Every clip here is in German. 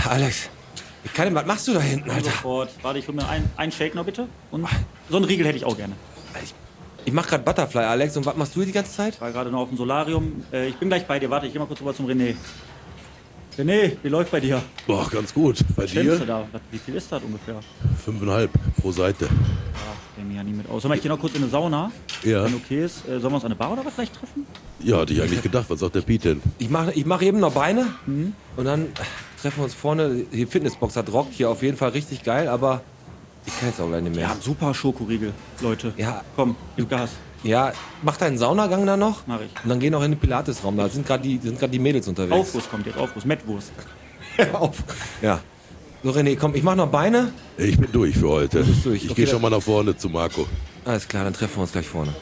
Alex, was machst du da hinten, Alter? Sofort. Warte, ich hol mir einen Shake noch bitte. Und so einen Riegel hätte ich auch gerne. Ich mach grad Butterfly, Alex. Und was machst du hier die ganze Zeit? Ich war gerade noch auf dem Solarium. Ich bin gleich bei dir. Warte, ich geh mal kurz rüber zum René. René, wie läuft bei dir? Boah, ganz gut. Bei Schämst du dir? da? Wie viel ist das ungefähr? 5,5 pro Seite. Ich kenne mich ja nie mit aus. Sag mal, ich gehe noch kurz in eine Sauna. Ja. Wenn okay ist. Sollen wir uns an eine Bar oder was gleich treffen? Ja, hatte ich eigentlich gedacht. Was sagt der Pete denn? Ich mach eben noch Beine. Und dann treffen wir uns vorne. Die Fitnessbox hat rockt hier auf jeden Fall richtig geil, aber ich kann jetzt auch gleich nicht mehr. Ja, super Schokoriegel, Leute. Ja. Komm, gib Gas. Ja, mach deinen Saunagang da noch. Mach ich. Und dann geh noch in den Pilatesraum. Da sind gerade die Mädels unterwegs. Aufguss kommt jetzt, Aufguss. Mettwurst. Auf. Ja. So, René, komm, ich mach noch Beine. Ich bin durch für heute. Du bist durch. Ich Okay, gehe dann- schon mal nach vorne zu Marco. Alles klar, dann treffen wir uns gleich vorne.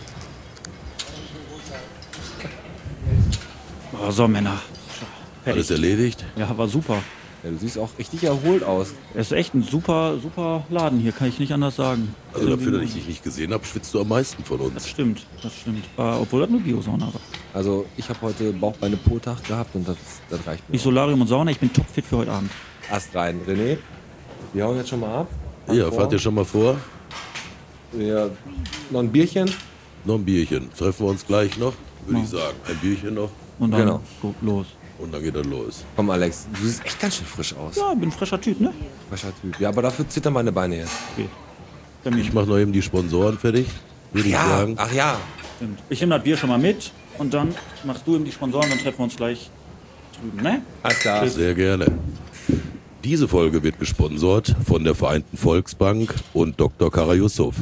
Oh, so, Männer. Alles erledigt? Ja, war super. Ja, du siehst auch richtig erholt aus. Es ist echt ein super Laden hier, kann ich nicht anders sagen. Also dafür, dass ich dich nicht gesehen habe, schwitzt du am meisten von Das uns. stimmt, das stimmt. Obwohl das nur Biosauna war. Also, ich habe heute Bauchbeine-Po-Tag gehabt und das reicht mir. Nicht Solarium und Sauna, ich bin topfit für heute Abend. Ast rein. René, wir hauen jetzt schon mal ab. Ja, fahrt ihr schon mal vor? Ja, noch ein Bierchen. Noch ein Bierchen. Treffen wir uns gleich noch, würde ich sagen. Ein Bierchen noch Und dann Genau. go, los. und dann geht er los. Komm, Alex, du siehst echt ganz schön frisch aus. Ja, bin ein frischer Typ, ne? Frischer Typ. Ja, aber dafür zittern meine Beine jetzt. Okay. Ich mache noch eben die Sponsoren fertig, würde ich sagen. Ach ja. Stimmt. Ich nehme das Bier schon mal mit und dann machst du eben die Sponsoren, dann treffen wir uns gleich drüben, ne? Alles klar. Sehr gerne. Diese Folge wird gesponsert von der Vereinten Volksbank und Dr. Kara Yusuf.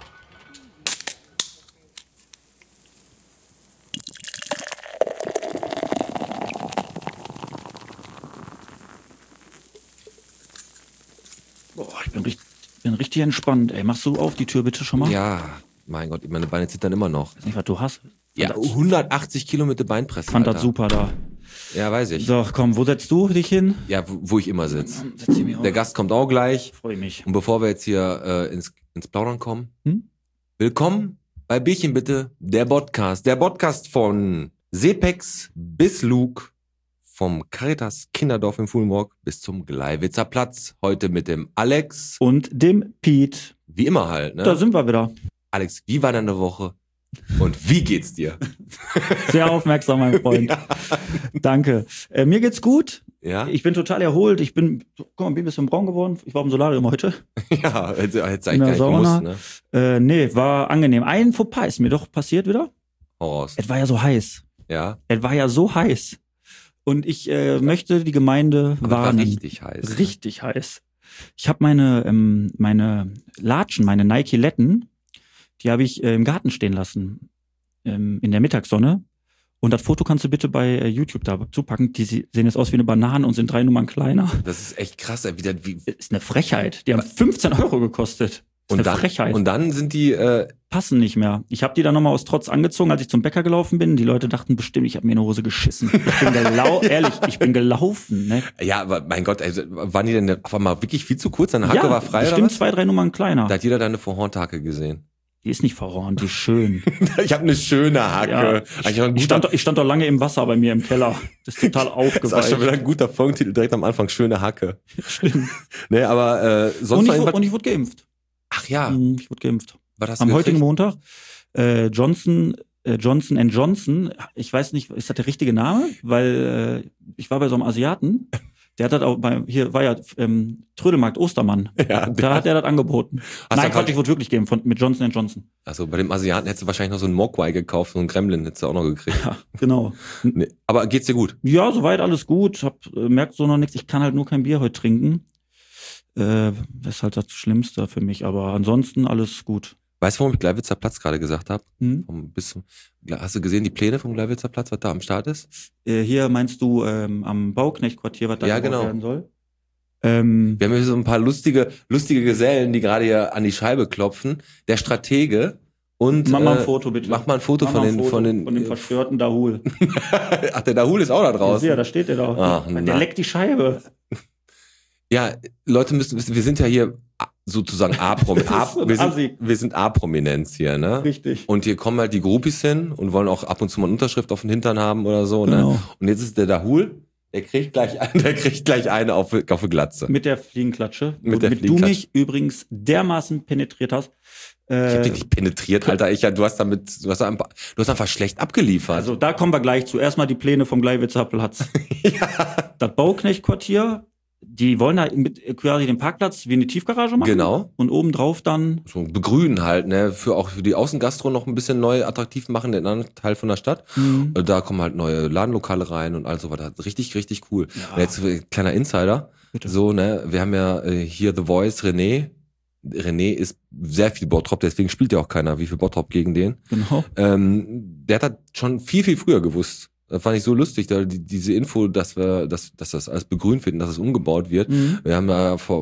Boah, ich bin richtig entspannt, ey. Machst du auf die Tür bitte schon mal? Ja, mein Gott, meine Beine zittern immer noch. Weiß nicht, was du hast. Ja, 180 Kilo mit der Beinpresse. Fand das Alter. super da. Ja, weiß ich. So, komm, wo setzt du dich hin? Ja, wo ich immer sitze. Setz dich mir Der Gast kommt auch gleich. Freue mich. Und bevor wir jetzt hier ins Plaudern kommen, willkommen bei Bierchen bitte, der Podcast. Der Podcast von Sepex bis Luke, vom Caritas Kinderdorf in Fulmrock bis zum Gleiwitzer Platz. Heute mit dem Alex. Und dem Pete. Wie immer halt, ne? Da sind wir wieder. Alex, wie war deine Woche? Und wie geht's dir? Sehr aufmerksam, mein Freund. Danke. Mir geht's gut. Ja? Ich bin total erholt. Guck mal, bin ein bisschen braun geworden. Ich war im Solarium heute. Ja, hätte eigentlich In der gar nicht Sauna. gemusst, ne? Nee, war angenehm. Ein Fauxpas ist mir doch passiert wieder. Hau raus. Es war ja so heiß. Ja? Es war ja so heiß. Und ich möchte die Gemeinde Aber war warnen. richtig heiß. Richtig heiß. Ich habe meine Latschen, meine Nike-Letten, die habe ich im Garten stehen lassen, in der Mittagssonne. Und das Foto kannst du bitte bei YouTube da zupacken. Die sehen jetzt aus wie eine Banane und sind 3 Nummern kleiner. Das ist echt krass. Wie, Das ist eine Frechheit. Die haben 15 € gekostet. Das ist eine Frechheit. Und dann sind die... Passen nicht mehr. Ich habe die dann nochmal aus Trotz angezogen, als ich zum Bäcker gelaufen bin. Die Leute dachten bestimmt, ich habe mir in die Hose geschissen. Ehrlich, ich bin gelaufen. Ne? Ja, aber mein Gott, also, waren die denn auf einmal wirklich viel zu kurz? Deine Hacke war frei oder bestimmt was? 2, 3 Nummern kleiner. Da hat jeder deine Vorhornhacke gesehen. Die ist nicht verhornt, die ist schön. Ich habe eine schöne Hacke. Ja, Eigentlich auch ein ich guter, stand doch lange im Wasser bei mir im Keller. Das ist total das ist auch schon aufgeweicht. wieder ein guter Folgentitel direkt am Anfang. Schöne Hacke. Schlimm. Nee, aber sonst Und noch ich irgendwas? wurde geimpft. Ach ja, Ich wurde geimpft. was hast du Am gekriegt? heutigen Montag. Johnson Johnson. Ich weiß nicht, ist das der richtige Name? Weil ich war bei so einem Asiaten. Der hat das auch hier war ja Trödelmarkt Ostermann. Ja, Da hat er das angeboten. Hast Nein, du Quatsch, ich wurde wirklich geimpft mit Johnson Johnson. Also bei dem Asiaten hättest du wahrscheinlich noch so einen Mogwai gekauft, so einen Gremlin hättest du auch noch gekriegt. Ja, genau. Nee, aber geht's dir gut? Ja, soweit alles gut. Merkt so noch nichts. Ich kann halt nur kein Bier heute trinken. Das ist halt das Schlimmste für mich. Aber ansonsten alles gut. Weißt du, warum ich Gleiwitzer Platz gerade gesagt habe? Hm? Hast du gesehen, die Pläne vom Gleiwitzer Platz, was da am Start ist? Hier meinst du am Bauknechtquartier, was da Ja, gebaut genau. werden soll? Wir haben hier so ein paar lustige Gesellen, die gerade hier an die Scheibe klopfen. Der Stratege und Mach mal ein Foto bitte. Mach mal ein Foto Mach mal ein Foto von den von dem verstörten Dahul. Ach, der Dahul ist auch da draußen. Ja, da steht der da. Ach, der na. leckt die Scheibe. Ja, Leute müssen wissen, wir sind ja hier sozusagen wir sind A-Prominenz hier, ne? Richtig. Und hier kommen halt die Groupies hin und wollen auch ab und zu mal eine Unterschrift auf den Hintern haben oder so, Genau. ne? Und jetzt ist der Dahul, Der kriegt gleich eine auf die Glatze. Mit der Fliegenklatsche. Mit du mich übrigens dermaßen penetriert hast. Ich hab dich nicht penetriert, Alter. Du hast einfach schlecht abgeliefert. Also da kommen wir gleich zu. Erstmal die Pläne vom Gleiwitzer Platz. Ja. Das Bauknecht-Quartier, die wollen da quasi den Parkplatz wie eine Tiefgarage machen. Genau. Und obendrauf dann... So begrünen halt, ne? Auch für die Außengastro noch ein bisschen neu attraktiv machen, den anderen Teil von der Stadt. Da kommen halt neue Ladenlokale rein und all so weiter. Richtig, richtig cool. Ja. Und jetzt kleiner Insider. Bitte. So, ne? Wir haben ja hier The Voice René. René ist sehr viel Bottrop, deswegen spielt ja auch keiner wie viel Bottrop gegen den. Genau. Der hat das schon viel, viel früher gewusst. Das fand ich so lustig, diese Info, dass das alles begrünt wird und dass es umgebaut wird. Wir haben ja vor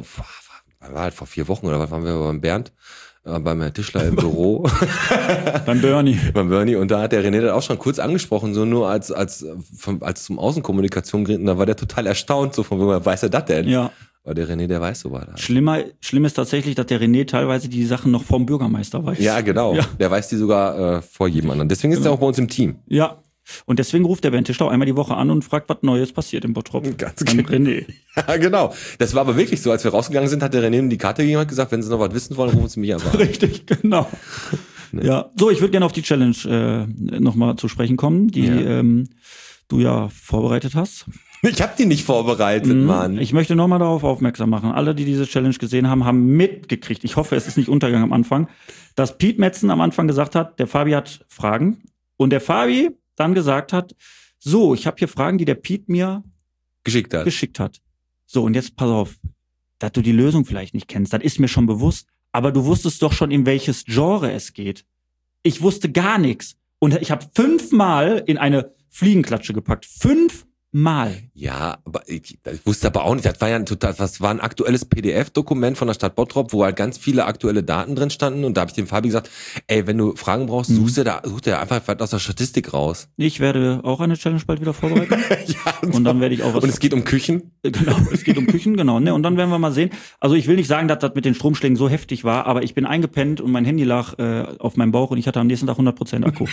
4 Wochen oder was waren wir beim Bernd, beim Herrn Tischler im Büro. Beim Bernie. Und da hat der René das auch schon kurz angesprochen, so nur als zum Außenkommunikation geredet. Und da war der total erstaunt, so von woher weiß er das denn? Ja. Aber der René, der weiß so was. Schlimm ist tatsächlich, dass der René teilweise die Sachen noch vom Bürgermeister weiß. Ja, genau. Ja. Der weiß die sogar vor jedem anderen. Deswegen ist er auch bei uns im Team. Ja. Und deswegen ruft der Bernd Tischler einmal die Woche an und fragt, was Neues passiert im Bottrop. Ganz genau. René. Ja, genau. Das war aber wirklich so. Als wir rausgegangen sind, hat der René ihm die Karte gegeben und gesagt, wenn Sie noch was wissen wollen, rufen Sie mich einfach an. Richtig, genau. Nee. Ja. So, ich würde gerne auf die Challenge nochmal zu sprechen kommen, die du ja vorbereitet hast. Ich habe die nicht vorbereitet, Mann. Ich möchte nochmal darauf aufmerksam machen. Alle, die diese Challenge gesehen haben, haben mitgekriegt. Ich hoffe, es ist nicht Untergang am Anfang, dass Piet Metzen am Anfang gesagt hat, der Fabi hat Fragen. Und der Fabi dann gesagt hat, so, ich habe hier Fragen, die der Piet mir geschickt hat. So, und jetzt pass auf, dass du die Lösung vielleicht nicht kennst, das ist mir schon bewusst. Aber du wusstest doch schon, in welches Genre es geht. Ich wusste gar nichts. Und ich habe 5-mal in eine Fliegenklatsche gepackt. 5 Mal. Ja, aber ich wusste aber auch nicht, das war ein aktuelles PDF-Dokument von der Stadt Bottrop, wo halt ganz viele aktuelle Daten drin standen und da habe ich dem Fabi gesagt, ey, wenn du Fragen brauchst, such dir einfach was aus der Statistik raus. Ich werde auch eine Challenge bald wieder vorbereiten. Ja, und dann werde ich auch was. Und es geht um Küchen? Genau, es geht um Küchen, genau. Ne? Und dann werden wir mal sehen. Also ich will nicht sagen, dass das mit den Stromschlägen so heftig war, aber ich bin eingepennt und mein Handy lag auf meinem Bauch und ich hatte am nächsten Tag 100% Akku.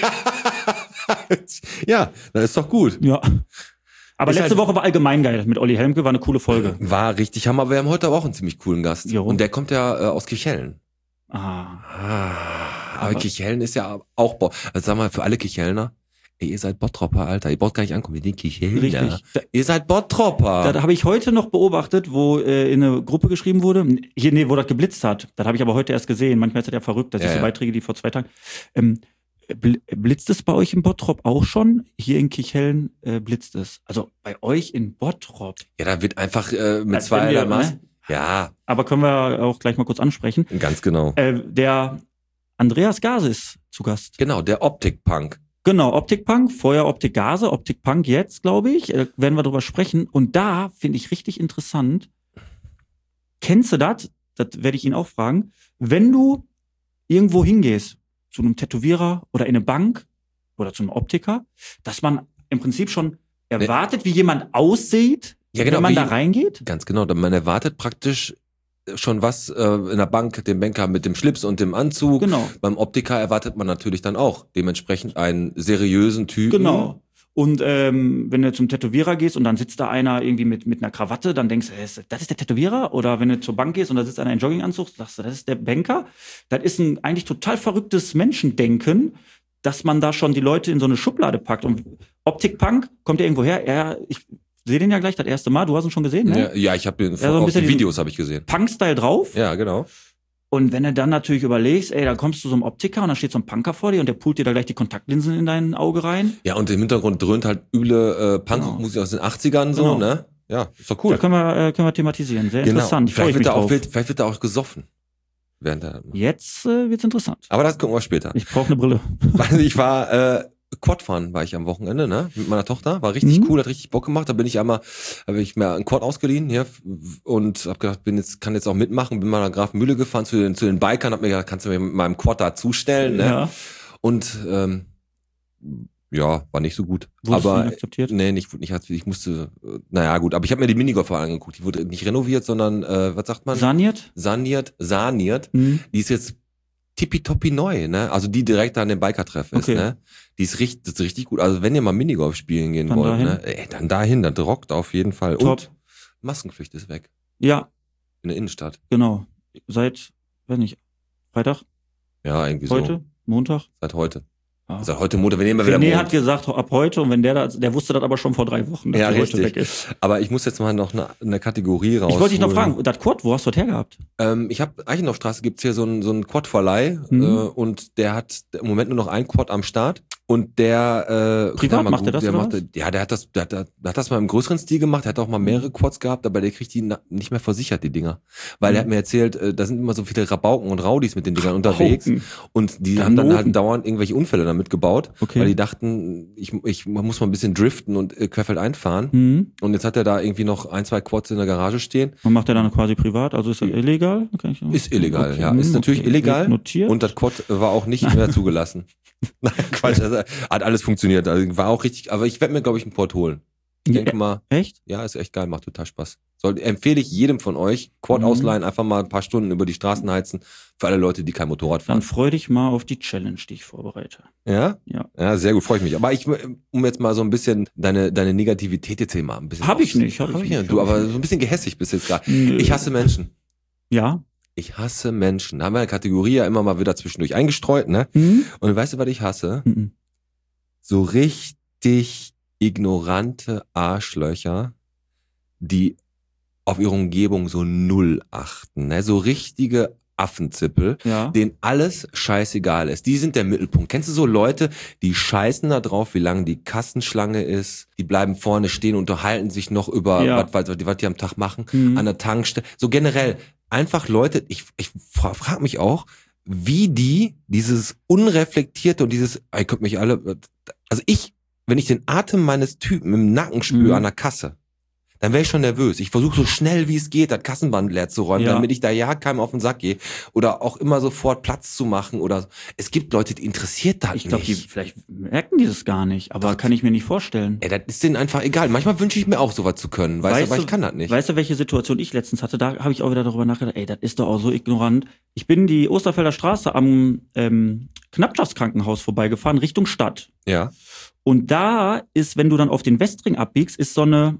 Ja, das ist doch gut. Ja. Aber letzte Woche war allgemein geil mit Olli Helmke, war eine coole Folge. War richtig Hammer, wir haben heute aber auch einen ziemlich coolen Gast. Jo. Und der kommt ja aus Kirchhellen. Aber Kirchhellen ist ja auch, also sag mal, für alle Kirchhellner, ey, ihr seid Bottropper, Alter, ihr braucht gar nicht ankommen, ihr seid Kirchhellner. Richtig. Ihr seid Bottropper. Da habe ich heute noch beobachtet, wo in eine Gruppe geschrieben wurde, wo das geblitzt hat. Das habe ich aber heute erst gesehen, manchmal ist das ja verrückt, das ist so Beiträge, die vor 2 Tagen... blitzt es bei euch in Bottrop auch schon? Hier in Kirchhellen blitzt es. Also bei euch in Bottrop. Ja, da wird einfach mit 2 Maß. Ne? Ja. Aber können wir auch gleich mal kurz ansprechen. Ganz genau. Der Andreas Gase ist zu Gast. Genau, der Optik-Punk. Genau, Optik-Punk, vorher Optik Gase, Optik-Punk jetzt, glaube ich. Werden wir drüber sprechen. Und da finde ich richtig interessant. Kennst du das? Das werde ich ihn auch fragen. Wenn du irgendwo hingehst, zu einem Tätowierer oder in eine Bank oder zu einem Optiker, dass man im Prinzip schon erwartet, wie jemand aussieht, wenn man da reingeht? Ganz genau, man erwartet praktisch schon was in der Bank, den Banker mit dem Schlips und dem Anzug. Genau. Beim Optiker erwartet man natürlich dann auch dementsprechend einen seriösen Typen. Genau. Und wenn du zum Tätowierer gehst und dann sitzt da einer irgendwie mit einer Krawatte, dann denkst du, das ist der Tätowierer? Oder wenn du zur Bank gehst und da sitzt einer in Jogginganzug, sagst du, das ist der Banker? Das ist ein eigentlich total verrücktes Menschendenken, dass man da schon die Leute in so eine Schublade packt. Und Optik-Punk kommt ja irgendwo her. Ich sehe den ja gleich das erste Mal. Du hast ihn schon gesehen, ne? Ja, ich habe den auf die Videos habe ich gesehen. Punk-Style drauf. Ja, genau. Und wenn du dann natürlich überlegst, da kommst du so einem Optiker und da steht so ein Punker vor dir und der pult dir da gleich die Kontaktlinsen in dein Auge rein. Ja, und im Hintergrund dröhnt halt üble Punkmusik aus den 80ern so, ne? Ja, ist doch cool. Da können wir thematisieren. Sehr interessant. Vielleicht wird da auch gesoffen. Jetzt wird's interessant. Aber das gucken wir später. Ich brauche eine Brille. Ich war Quadfahren war ich am Wochenende, ne? Mit meiner Tochter. War richtig cool, hat richtig Bock gemacht. Da habe ich mir einen Quad ausgeliehen hier und habe gedacht, kann jetzt auch mitmachen. Bin mal nach Grafenmühle gefahren zu den Bikern, hab mir gedacht, kannst du mir mit meinem Quad da zustellen, ne? Ja. Und war nicht so gut. Wurdest du nicht akzeptiert? Nee, ich musste, naja gut, aber ich habe mir die Minigolf angeguckt. Die wurde nicht renoviert, sondern, was sagt man? Saniert. Die ist jetzt tippitoppi neu, ne? Also die direkt an dem Biker-Treff ist, ne? Das ist richtig gut. Also wenn ihr mal Minigolf spielen gehen Dann wollt, dahin. ne? Dann dahin, das rockt auf jeden Fall. Top. Und Maskenpflicht ist weg. Ja, In der Innenstadt. genau. Seit, weiß nicht, Freitag? Ja, irgendwie Heute? so. Montag? Seit heute. Ah. Seit heute Montag, wir nehmen mal wieder René Montag. hat gesagt, ab heute, und wenn der wusste das aber schon vor 3 Wochen, dass Ja, der heute richtig. weg ist. Aber ich muss jetzt mal noch eine Kategorie raus. Ich wollte dich noch fragen, das Quad, wo hast du das hergehabt? Ich habe Eichendorffstraße gibt's hier so einen Quad-Verleih und der hat im Moment nur noch ein Quad am Start und der Privat macht er das, oder was? Ja, der hat das mal im größeren Stil gemacht, der hat auch mal mehrere Quads gehabt, aber der kriegt die nicht mehr versichert, die Dinger. Weil er hat mir erzählt, da sind immer so viele Rabauken und Raudis mit den Dingern unterwegs und die haben dann halt dauernd irgendwelche Unfälle damit gebaut, weil die dachten, ich muss mal ein bisschen driften und querfeld einfahren und jetzt hat er da irgendwie noch 1, 2 Quads in der Garage stehen. Und macht er dann quasi privat, also ist das illegal? Ist illegal, ja. Ist natürlich illegal. Notiert. Und das Quad war auch nicht mehr zugelassen. Nein, Quatsch, also hat alles funktioniert. Also war auch richtig, aber ich werde mir, glaube ich, ein Quad holen. Ich denke mal, echt? ja, ist echt geil, macht total Spaß. Empfehle ich jedem von euch, Quad ausleihen, einfach mal ein paar Stunden über die Straßen heizen, für alle Leute, die kein Motorrad fahren. Dann freu dich mal auf die Challenge, die ich vorbereite. Ja? Ja. Ja, sehr gut, freue ich mich. Aber um jetzt mal so ein bisschen deine Negativität jetzt hier mal ein bisschen. Hab ich nicht. Du, aber so ein bisschen gehässig bist jetzt gerade. Ich hasse Menschen. Ja. Ich hasse Menschen. Da haben wir eine Kategorie ja immer mal wieder zwischendurch eingestreut, ne? Und weißt du, was ich hasse? So richtig ignorante Arschlöcher, die auf ihre Umgebung so null achten, ne? So richtige Affenzippel, denen alles scheißegal ist. Die sind der Mittelpunkt. Kennst du so Leute, die scheißen da drauf, wie lang die Kassenschlange ist? Die bleiben vorne stehen und unterhalten sich noch über, was die am Tag machen, an der Tankstelle. So generell, einfach Leute, ich frage mich auch, wie die dieses unreflektierte und dieses, ihr könnt mich alle, also wenn ich den Atem meines Typen im Nacken spüre an der Kasse, dann wäre ich schon nervös. Ich versuche so schnell wie es geht, das Kassenband leer zu räumen, damit ich da keinem auf den Sack gehe. Oder auch immer sofort Platz zu machen. Oder es gibt Leute, die interessiert das nicht. Ich glaube, vielleicht merken die das gar nicht, aber kann ich mir nicht vorstellen. Das ist denen einfach egal. Manchmal wünsche ich mir auch sowas zu können, weißt du, aber ich kann das nicht. Weißt du, welche Situation ich letztens hatte? Da habe ich auch wieder darüber nachgedacht, das ist doch auch so ignorant. Ich bin die Osterfelder Straße am Knappschaftskrankenhaus vorbeigefahren, Richtung Stadt. Ja. Und da ist, wenn du dann auf den Westring abbiegst, ist so eine,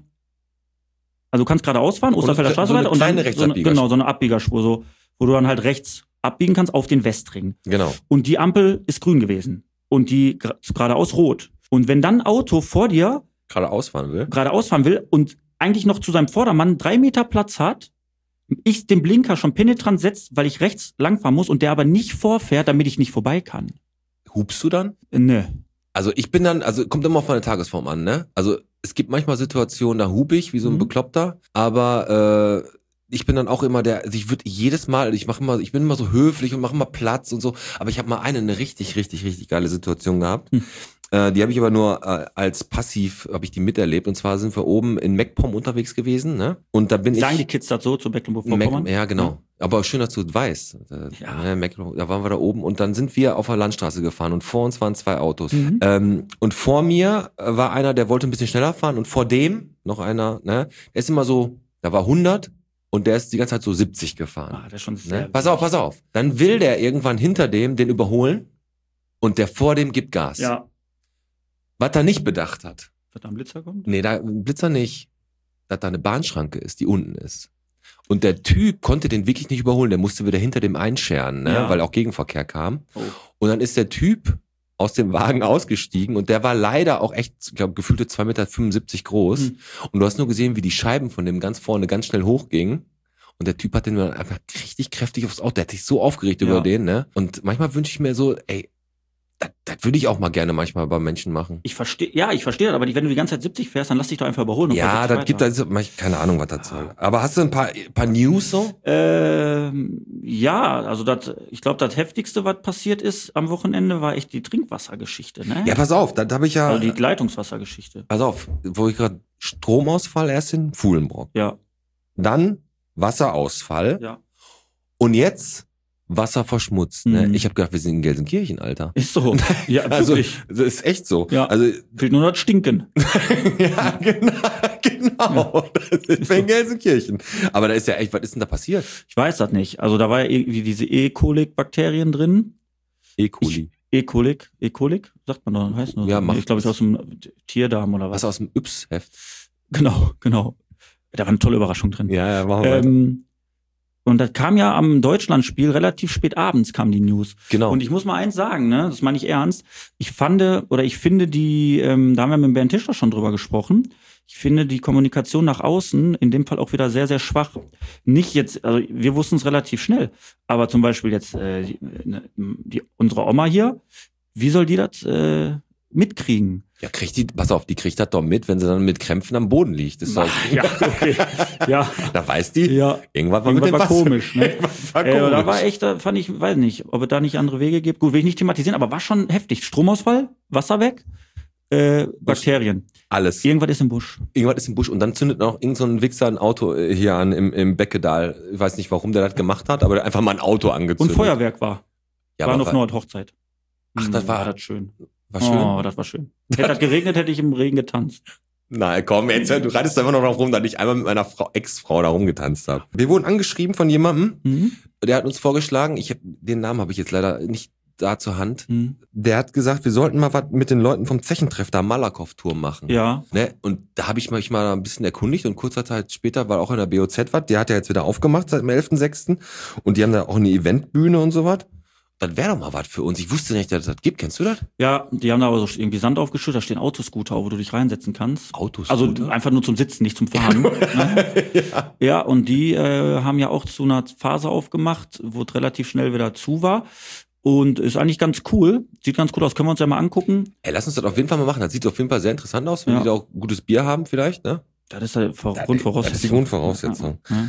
also du kannst geradeaus fahren, Osterfelder Straße weiter und dann so eine Abbiegerspur, wo du dann halt rechts abbiegen kannst auf den Westring. Genau. Und die Ampel ist grün gewesen und die geradeaus rot. Und wenn dann ein Auto vor dir geradeaus fahren will und eigentlich noch zu seinem Vordermann 3 Meter Platz hat, ich den Blinker schon penetrant setzt, weil ich rechts langfahren muss und der aber nicht vorfährt, damit ich nicht vorbei kann. Hupst du dann? Ne. Also kommt immer auf meine Tagesform an, ne? Also es gibt manchmal Situationen, da hupe ich wie so ein Bekloppter, aber ich bin dann auch immer ich würde jedes Mal, ich bin immer so höflich und mache immer Platz und so, aber ich habe mal eine richtig, richtig, richtig geile Situation gehabt. Die habe ich aber nur als passiv, habe ich die miterlebt. Und zwar sind wir oben in MacPom unterwegs gewesen, ne? Und da Sagen die Kids das so zu Mecklenburg-Vorpommern? Ja, genau. Ja. Aber schön, dass du es weißt. Da waren wir da oben und dann sind wir auf der Landstraße gefahren und vor uns waren 2 Autos. Und vor mir war einer, der wollte ein bisschen schneller fahren und vor dem noch einer, ne? Der ist immer so, da war 100 und der ist die ganze Zeit so 70 gefahren. Das ist schon sehr, ne? Pass auf. Dann will der irgendwann hinter dem den überholen und der vor dem gibt Gas. Ja. Was er nicht bedacht hat. Dass da ein Blitzer kommt? Nee, ein Blitzer nicht. Dass da eine Bahnschranke ist, die unten ist. Und der Typ konnte den wirklich nicht überholen. Der musste wieder hinter dem einscheren, ne? Weil auch Gegenverkehr kam. Oh. Und dann ist der Typ aus dem Wagen ausgestiegen und der war leider auch echt, ich glaube, gefühlte 2,75 Meter groß. Und du hast nur gesehen, wie die Scheiben von dem ganz vorne ganz schnell hochgingen. Und der Typ hat den einfach richtig kräftig aufs Auto. Der hat sich so aufgeregt über den, ne? Und manchmal wünsche ich mir so, ey, das würde ich auch mal gerne manchmal bei Menschen machen. Ich verstehe das, aber wenn du die ganze Zeit 70 fährst, dann lass dich doch einfach überholen. Ja, keine Ahnung, was das soll. Aber hast du ein paar News so? Ja, also ich glaube, das Heftigste, was passiert ist am Wochenende, war echt die Trinkwassergeschichte, ne? Ja, pass auf, das habe ich ja. Also die Leitungswassergeschichte. Pass auf, wo ich gerade Stromausfall erst in Fuhlenbrock. Ja. Dann Wasserausfall. Ja. Und jetzt Wasser verschmutzt. Ne? Ich habe gedacht, wir sind in Gelsenkirchen, Alter. Ist so. Ja, also wirklich. das ist echt so. Ja. Also fehlt nur das Stinken. ja, genau. Das ist in Gelsenkirchen. Aber da ist ja echt, was ist denn da passiert? Ich weiß das nicht. Also da war ja irgendwie diese E-Colic-Bakterien drin. E. coli. E-Colic, sagt man doch, heißt nur. Ja, so. Ich glaube, ist aus dem Tierdarm oder was. Was aus dem Yps-Heft. Genau. Da war eine tolle Überraschung drin. Ja, machen wir. Und das kam ja am Deutschlandspiel relativ spät abends kam die News. Genau. Und ich muss mal eins sagen, ne, das meine ich ernst. Ich finde die, da haben wir mit Bernd Tischler schon drüber gesprochen. Ich finde die Kommunikation nach außen in dem Fall auch wieder sehr, sehr schwach. Nicht jetzt, also wir wussten es relativ schnell, aber zum Beispiel jetzt unsere Oma hier, wie soll die das mitkriegen? Ja, pass auf, die kriegt das doch mit, wenn sie dann mit Krämpfen am Boden liegt. Das Ja, okay. Ja. Da weiß die, Ja. Irgendwas war komisch. Ne? Irgendwas war komisch. Da war echt, da fand ich, weiß nicht, ob es da nicht andere Wege gibt. Gut, will ich nicht thematisieren, aber war schon heftig. Stromausfall, Wasser weg, Bakterien. Alles. Irgendwas ist im Busch. Und dann zündet noch irgend so ein Wichser ein Auto hier an im Beckedal. Ich weiß nicht, warum der das gemacht hat, aber der hat einfach mal ein Auto angezündet. Und Feuerwerk war. Ja, war auf Nord, Hochzeit. Ach, das war das schön. War schön? Oh, das war schön. Hätte das geregnet, hätte ich im Regen getanzt. Na komm, jetzt, du reitest da immer noch drauf rum, dass ich einmal mit meiner Ex-Frau da rumgetanzt habe. Wir wurden angeschrieben von jemandem, der hat uns vorgeschlagen, den Namen habe ich jetzt leider nicht da zur Hand. Der hat gesagt, wir sollten mal was mit den Leuten vom Zechentreff da Malakow-Tour machen. Ja. Ne? Und da habe ich mich mal ein bisschen erkundigt und kurzer Zeit später war auch in der BOZ was, der hat ja jetzt wieder aufgemacht seit dem 11.06. Und die haben da auch eine Eventbühne und sowas. Das wäre doch mal was für uns. Ich wusste nicht, dass es das gibt. Kennst du das? Ja, die haben da aber so irgendwie Sand aufgeschüttet, da stehen Autoscooter, wo du dich reinsetzen kannst. Autoscooter? Also einfach nur zum Sitzen, nicht zum Fahren. Ne? Ja, und die haben ja auch zu einer Phase aufgemacht, wo es relativ schnell wieder zu war. Und ist eigentlich ganz cool. Sieht ganz gut aus. Können wir uns ja mal angucken. Ey, lass uns das auf jeden Fall mal machen. Das sieht auf jeden Fall sehr interessant aus, wenn die da auch gutes Bier haben vielleicht, ne? Das ist halt Grundvoraussetzung. Das ist die Grundvoraussetzung. Ja.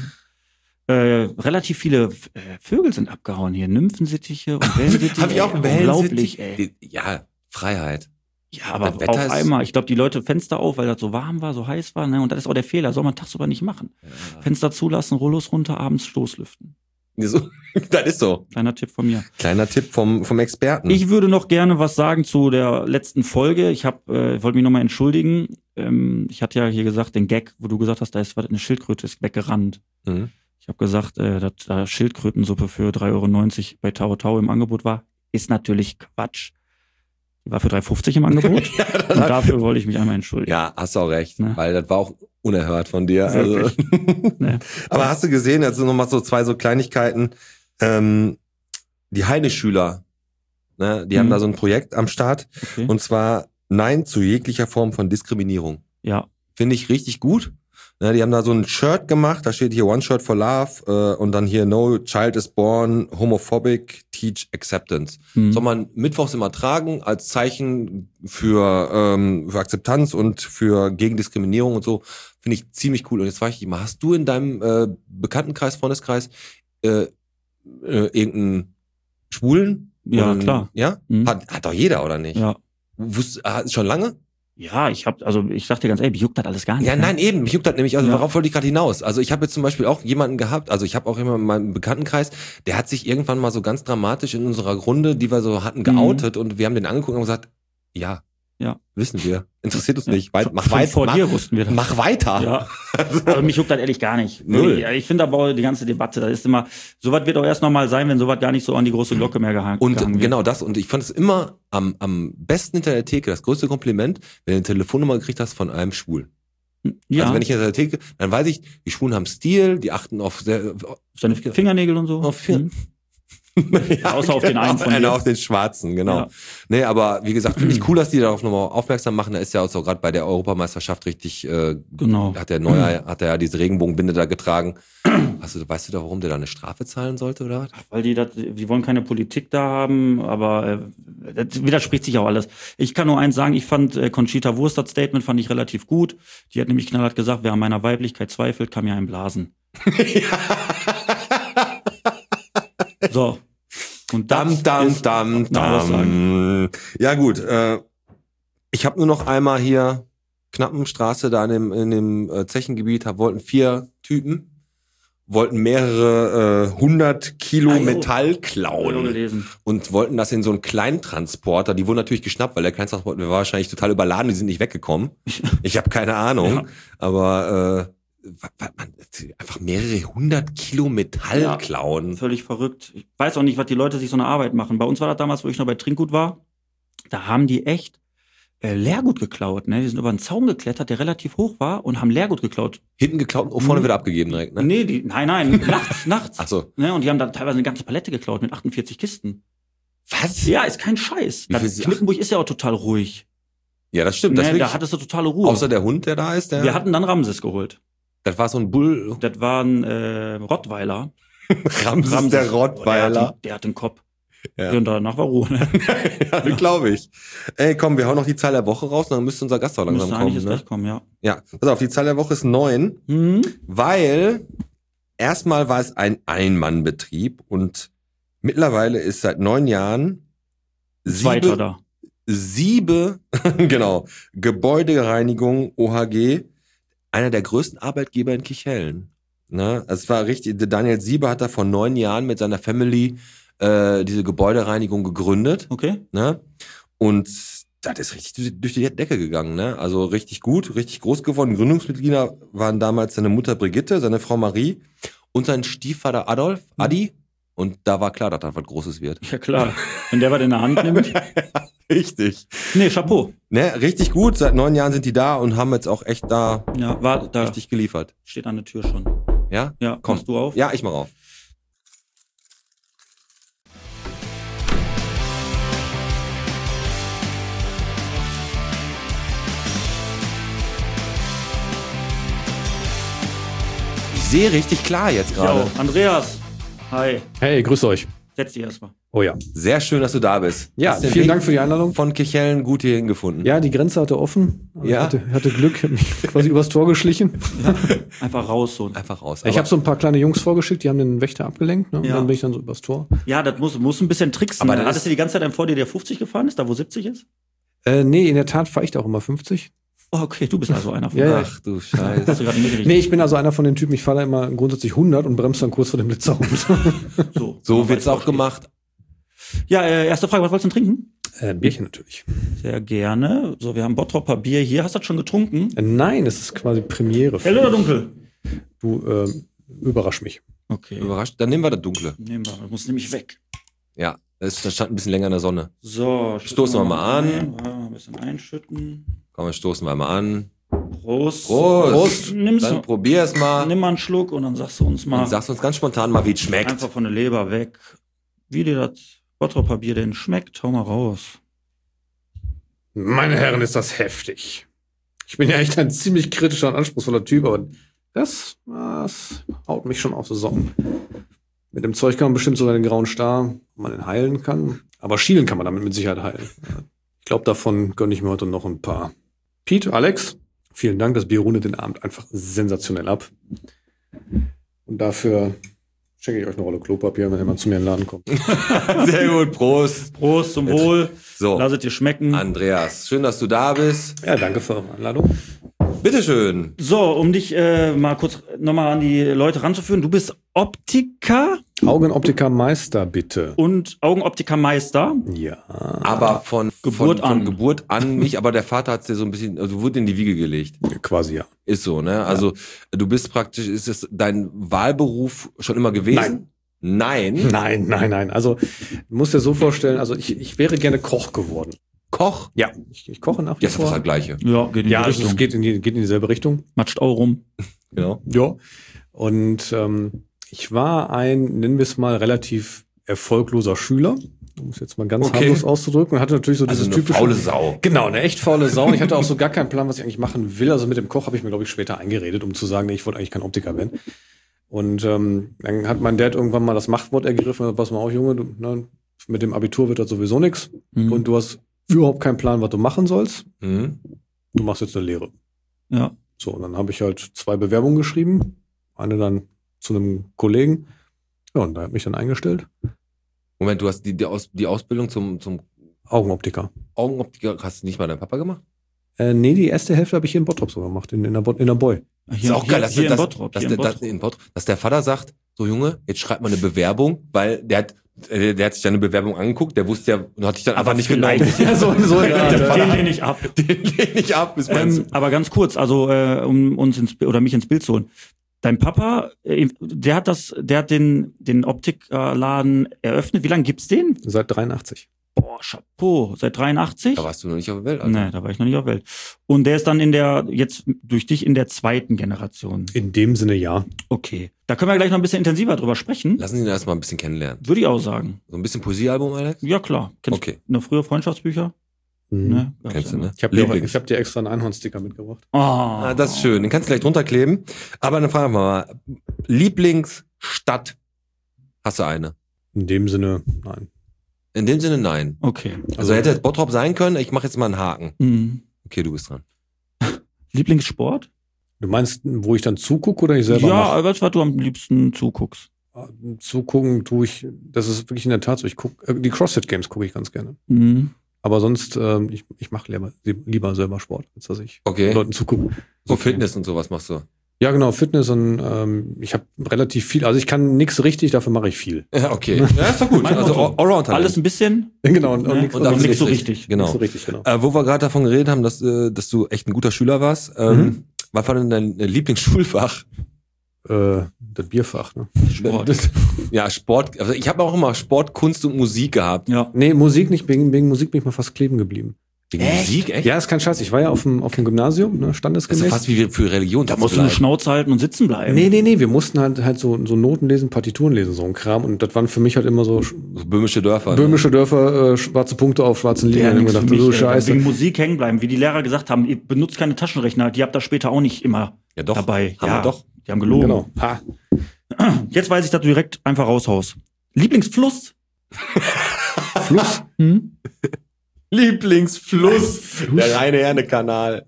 Relativ viele Vögel sind abgehauen hier. Nymphensittiche und Wellensittiche. Hab ich auch einen Wellensittich? Ey. Ja, Freiheit. Ja, aber auf einmal, ich glaube, die Leute Fenster auf, weil das so warm war, so heiß war, ne? Und das ist auch der Fehler, soll man tagsüber nicht machen. Ja. Fenster zulassen, Rollos runter, abends Stoßlüften. So, das ist so. Kleiner Tipp von mir. Kleiner Tipp vom Experten. Ich würde noch gerne was sagen zu der letzten Folge. Ich wollte mich nochmal entschuldigen. Ich hatte ja hier gesagt, den Gag, wo du gesagt hast, da ist eine Schildkröte ist weggerannt. Ich habe gesagt, dass da Schildkrötensuppe für 3,90 € bei Tao Tao im Angebot war. Ist natürlich Quatsch. Die war für 3,50 € im Angebot. Ja, und dafür wollte ich mich einmal entschuldigen. Ja, hast du auch recht. Ne? Weil das war auch unerhört von dir. Also. Ne. Aber hast du gesehen, also nochmal so zwei so Kleinigkeiten. Die Heine-Schüler, ne, die haben da so ein Projekt am Start. Okay. Und zwar Nein zu jeglicher Form von Diskriminierung. Ja. Finde ich richtig gut. Ja, die haben da so ein Shirt gemacht, da steht hier One Shirt for Love und dann hier No Child is Born, Homophobic, Teach Acceptance. Soll man mittwochs immer tragen als Zeichen für Akzeptanz und für Gegendiskriminierung und so. Finde ich ziemlich cool. Und jetzt frage ich dich mal, hast du in deinem Bekanntenkreis, Freundeskreis irgendeinen Schwulen? Ja, klar. Ja? Hat doch jeder, oder nicht? Ja. Schon lange? Ja, ich sag dir ganz ehrlich, mich juckt das alles gar nicht. Ja, nein, eben, mich juckt das nämlich, also worauf wollte ich gerade hinaus? Also ich habe jetzt zum Beispiel auch jemanden gehabt, also ich habe auch immer in meinem Bekanntenkreis, der hat sich irgendwann mal so ganz dramatisch in unserer Runde, die wir so hatten, geoutet und wir haben den angeguckt und gesagt, ja, wissen wir, interessiert uns nicht, mach weiter. Vor dir wussten wir das. Mach weiter. Ja. Also mich juckt das ehrlich gar nicht. Null. Ich finde aber die ganze Debatte, da ist immer, sowas wird auch erst nochmal sein, wenn sowas gar nicht so an die große Glocke mehr gehangen wird. Und genau das, und ich fand es immer am besten hinter der Theke, das größte Kompliment, wenn du eine Telefonnummer gekriegt hast von einem Schwul. Ja. Also wenn ich hinter der Theke, dann weiß ich, die Schwulen haben Stil, die achten auf seine Fingernägel und so. Ja, außer auf den einen von dir. Auf den schwarzen, genau. Ja. Nee, aber wie gesagt, finde ich cool, dass die darauf nochmal aufmerksam machen. Da ist ja auch so gerade bei der Europameisterschaft richtig, genau. hat er ja diese Regenbogenbinde da getragen. Weißt du da, warum der da eine Strafe zahlen sollte, oder was? Weil die wollen keine Politik da haben, aber das widerspricht sich auch alles. Ich kann nur eins sagen, ich fand Conchita Wurst, das Statement fand ich relativ gut. Die hat nämlich knallhart gesagt, wer an meiner Weiblichkeit zweifelt, kann mir einen blasen. So. Und Dam. Ja gut, ich habe nur noch einmal hier Knappenstraße da in dem Zechengebiet, wollten 4 Typen wollten mehrere 100 Kilo Metall klauen und wollten das in so einen Kleintransporter. Die wurden natürlich geschnappt, weil der Kleintransporter war wahrscheinlich total überladen, die sind nicht weggekommen. Ich habe keine Ahnung, aber einfach mehrere 100 Kilo Metall klauen. Völlig verrückt. Ich weiß auch nicht, was die Leute sich so eine Arbeit machen. Bei uns war das damals, wo ich noch bei Trinkgut war, da haben die echt Leergut geklaut, ne? Die sind über einen Zaun geklettert, der relativ hoch war und haben Leergut geklaut. Hinten geklaut und vorne wieder abgegeben direkt, ne? Nee, nein, nachts. Ach so. Ne? Und die haben dann teilweise eine ganze Palette geklaut mit 48 Kisten. Was? Ja, ist kein Scheiß. Knippenburg ist ja auch total ruhig. Ja, das stimmt. Ne? Da hattest du totale Ruhe. Außer der Hund, der da ist. Wir hatten dann Ramses geholt. Das war so ein Bull. Das war ein Rottweiler. Ramses der Rottweiler. Der hat den Kopf. Ja. Und danach war Ruhe. Ne? Ja, glaube ich. Ey, komm, wir hauen noch die Zahl der Woche raus, dann müsste unser Gast auch langsam kommen. Müsste eigentlich kommen, ja. Ja, pass auf, die Zahl der Woche ist 9, weil erstmal war es ein Ein-Mann-Betrieb und mittlerweile ist seit 9 Jahren Siebe, genau, Gebäudereinigung OHG, einer der größten Arbeitgeber in Kichellen. Ne? Es war richtig, der Daniel Siebe hat da vor 9 Jahren mit seiner Family diese Gebäudereinigung gegründet. Okay. Ne? Und das ist richtig durch die Decke gegangen. Ne? Also richtig gut, richtig groß geworden. Gründungsmitglieder waren damals seine Mutter Brigitte, seine Frau Marie und sein Stiefvater Adi. Und da war klar, dass das was Großes wird. Ja klar, wenn der was in der Hand nimmt. Richtig. Nee, Chapeau. Ne, richtig gut. Seit 9 Jahren sind die da und haben jetzt auch echt da, da richtig geliefert. Steht an der Tür schon. Ja? Ja, kommst du auf? Ja, ich mach auf. Ich sehe richtig klar jetzt gerade. Jo, Andreas. Hi. Hey, grüß euch. Setz dich erstmal. Oh ja. Sehr schön, dass du da bist. Ja, Hast den vielen Weg Dank für die Einladung. von Kichellen gut hierhin gefunden. Ja, die Grenze hatte offen. Ja. Hatte Glück, hab mich quasi übers Tor geschlichen. Ja, einfach raus so. Einfach raus. Ich habe so ein paar kleine Jungs vorgeschickt, die haben den Wächter abgelenkt. Ne? Und Ja. dann bin ich dann so übers Tor. Ja, das muss ein bisschen tricksen. Aber Hattest du die ganze Zeit einen vor dir, der 50 gefahren ist, da wo 70 ist? Nee, in der Tat fahre ich da auch immer 50. Oh, okay, du bist also einer von Ja, ja. Ach du Scheiße. Hast du gerade nicht Nee, ich bin also einer von den Typen, ich fahre da immer grundsätzlich 100 und bremse dann kurz vor dem Blitzer runter. So wird's auch gemacht. Ja, erste Frage, was wolltest du denn trinken? Bierchen natürlich. Sehr gerne. So, wir haben Bottropper Bier hier. Hast du das schon getrunken? Nein, es ist quasi Premiere. Hell oder dunkel? Du überrasch mich. Okay. Überrascht. Dann nehmen wir das Dunkle. Nehmen wir, das muss nämlich weg. Ja, das stand ein bisschen länger in der Sonne. So, Stoßen wir mal an. Ein bisschen einschütten. Komm, wir stoßen wir mal an. Prost. Prost. Nimmst Dann du, probier es mal. nimm mal einen Schluck und dann sagst du uns mal Und sagst uns ganz spontan mal, wie es schmeckt. einfach von der Leber weg, wie dir das Bottropper Bier denn schmeckt. Hau mal raus. Meine Herren, ist das heftig. Ich bin ja echt ein ziemlich kritischer und anspruchsvoller Typ, aber das haut mich schon auf die Socken. Mit dem Zeug kann man bestimmt sogar den grauen Star, wo man den heilen kann. Aber schielen kann man damit mit Sicherheit heilen. Ich glaube, davon gönne ich mir heute noch ein paar. Pete, Alex, vielen Dank. Das Bier rundet den Abend einfach sensationell ab. Und dafür schenke ich euch eine Rolle Klopapier, wenn jemand zu mir in den Laden kommt. Sehr gut, Prost. Prost zum Wohl. So, Lass es dir schmecken. Andreas, schön, dass du da bist. Ja, danke für eure Einladung. Bitteschön. So, um dich mal kurz nochmal an die Leute ranzuführen. Du bist Optiker Augenoptikermeister, bitte. und Augenoptikermeister. Ja. Aber von Geburt an nicht, aber der Vater hat dir so ein bisschen, also wurde in die Wiege gelegt. Quasi ja. Ist so, ne? Also du bist praktisch, ist es dein Wahlberuf schon immer gewesen? Nein. Nein. Also, du musst dir so vorstellen, also ich wäre gerne Koch geworden. Koch? Ja, ich koche nach wie Ja, ist fast vor. das Gleiche. Ja, geht in die Ja, also Richtung. es geht in dieselbe Richtung. Matscht auch rum. Genau. Ja. Und ich war ein, nennen wir es mal, relativ erfolgloser Schüler. Um es jetzt mal ganz Okay. harmlos auszudrücken. Und hatte natürlich so Also dieses eine typische... faule Sau. Genau, eine echt faule Sau. Und ich hatte auch so gar keinen Plan, was ich eigentlich machen will. Also mit dem Koch habe ich mir, glaube ich, später eingeredet, um zu sagen, nee, ich wollte eigentlich kein Optiker werden. Und dann hat mein Dad irgendwann mal das Machtwort ergriffen. Und pass mal auf, Junge, mit dem Abitur wird das sowieso nichts. Mhm. Und du hast überhaupt keinen Plan, was du machen sollst. Mhm. Du machst jetzt eine Lehre. Ja. So, und dann habe ich halt 2 Bewerbungen geschrieben. Eine dann zu einem Kollegen. Ja, und da hat mich dann eingestellt. Moment, du hast die Ausbildung zum Augenoptiker. Augenoptiker, hast du nicht mal dein Papa gemacht? Nee, die erste Hälfte habe ich hier in Bottrop sogar gemacht, in der Boy. Ist auch geil, hier in Bottrop. dass der Vater sagt, so Junge, jetzt schreib mal eine Bewerbung, weil der hat sich deine Bewerbung angeguckt, der wusste ja, und hat dich dann einfach nicht genommen. Ja, so den lehne ich ab. Den lehne ich ab. Aber ganz kurz, also um uns mich ins Bild zu holen. Dein Papa, der hat den Optikladen eröffnet. Wie lange gibt's den? Seit 83. Boah, Chapeau. Seit 83? Da warst du noch nicht auf der Welt, Alter. Nee, da war ich noch nicht auf der Welt. Und der ist dann jetzt durch dich in der zweiten Generation. In dem Sinne, ja. Okay. Da können wir gleich noch ein bisschen intensiver drüber sprechen. Lassen Sie ihn erstmal ein bisschen kennenlernen. Würde ich auch sagen. So ein bisschen Poesiealbum, Alex? Ja, klar. Kennst Okay. du noch frühe Freundschaftsbücher? Ne? Kennst du, ne? Ich habe dir extra einen Einhornsticker mitgebracht. Ah, das ist schön. Den kannst du gleich drunter kleben. Aber dann fragen wir mal, Lieblingsstadt, hast du eine? In dem Sinne, nein. In dem Sinne, nein. Okay. Also hätte es Bottrop sein können, ich mache jetzt mal einen Haken. Mhm. Okay, du bist dran. Lieblingssport? Du meinst, wo ich dann zugucke oder ich selber Ja, mache? was du am liebsten zuguckst. Zugucken tue ich, das ist wirklich in der Tat so, ich gucke, die CrossFit Games gucke ich ganz gerne. Mhm. Aber sonst, ich mache lieber selber Sport, als dass ich Okay. Leuten zugucke. So Fitness und sowas machst du. Ja, genau, Fitness und ich habe relativ viel, also ich kann nichts richtig, dafür mache ich viel. Ja, okay. Ja, ist doch gut. Mein Also Motto. Allround Alles ein bisschen, Genau, und ne? nix, Und und dafür nichts so richtig. richtig. Genau. nicht so richtig, genau. Wo wir gerade davon geredet haben, dass du echt ein guter Schüler warst. Was war denn dein Lieblingsschulfach? Das Bierfach, ne? Sport. Ja, Sport. Also ich habe auch immer Sport, Kunst und Musik gehabt. Ja. Nee, Musik nicht, wegen Musik bin ich mal fast kleben geblieben. Wegen Echt? Musik, echt? Ja, ist kein Scheiß, ich war ja auf dem Gymnasium, ne, Das ist standesgemäß. fast wie für Religion. Da musst du eine Schnauze halten und sitzen bleiben. Nee, wir mussten halt so Noten lesen, Partituren lesen, so ein Kram. Und das waren für mich halt immer so So böhmische Dörfer. böhmische Dörfer, schwarze Punkte auf schwarzen Ja, Linien. Und ich nix mir für dachte, mich, so Scheiße. wegen Musik hängen bleiben. Wie die Lehrer gesagt haben, ihr benutzt keine Taschenrechner, die habt ihr später auch nicht immer Ja, doch. dabei. Haben wir doch. Die haben gelogen. Genau. Ha. Jetzt weiß ich, dass du direkt einfach raushaust. Lieblingsfluss? Fluss. Lieblingsfluss. Der reine Herne-Kanal.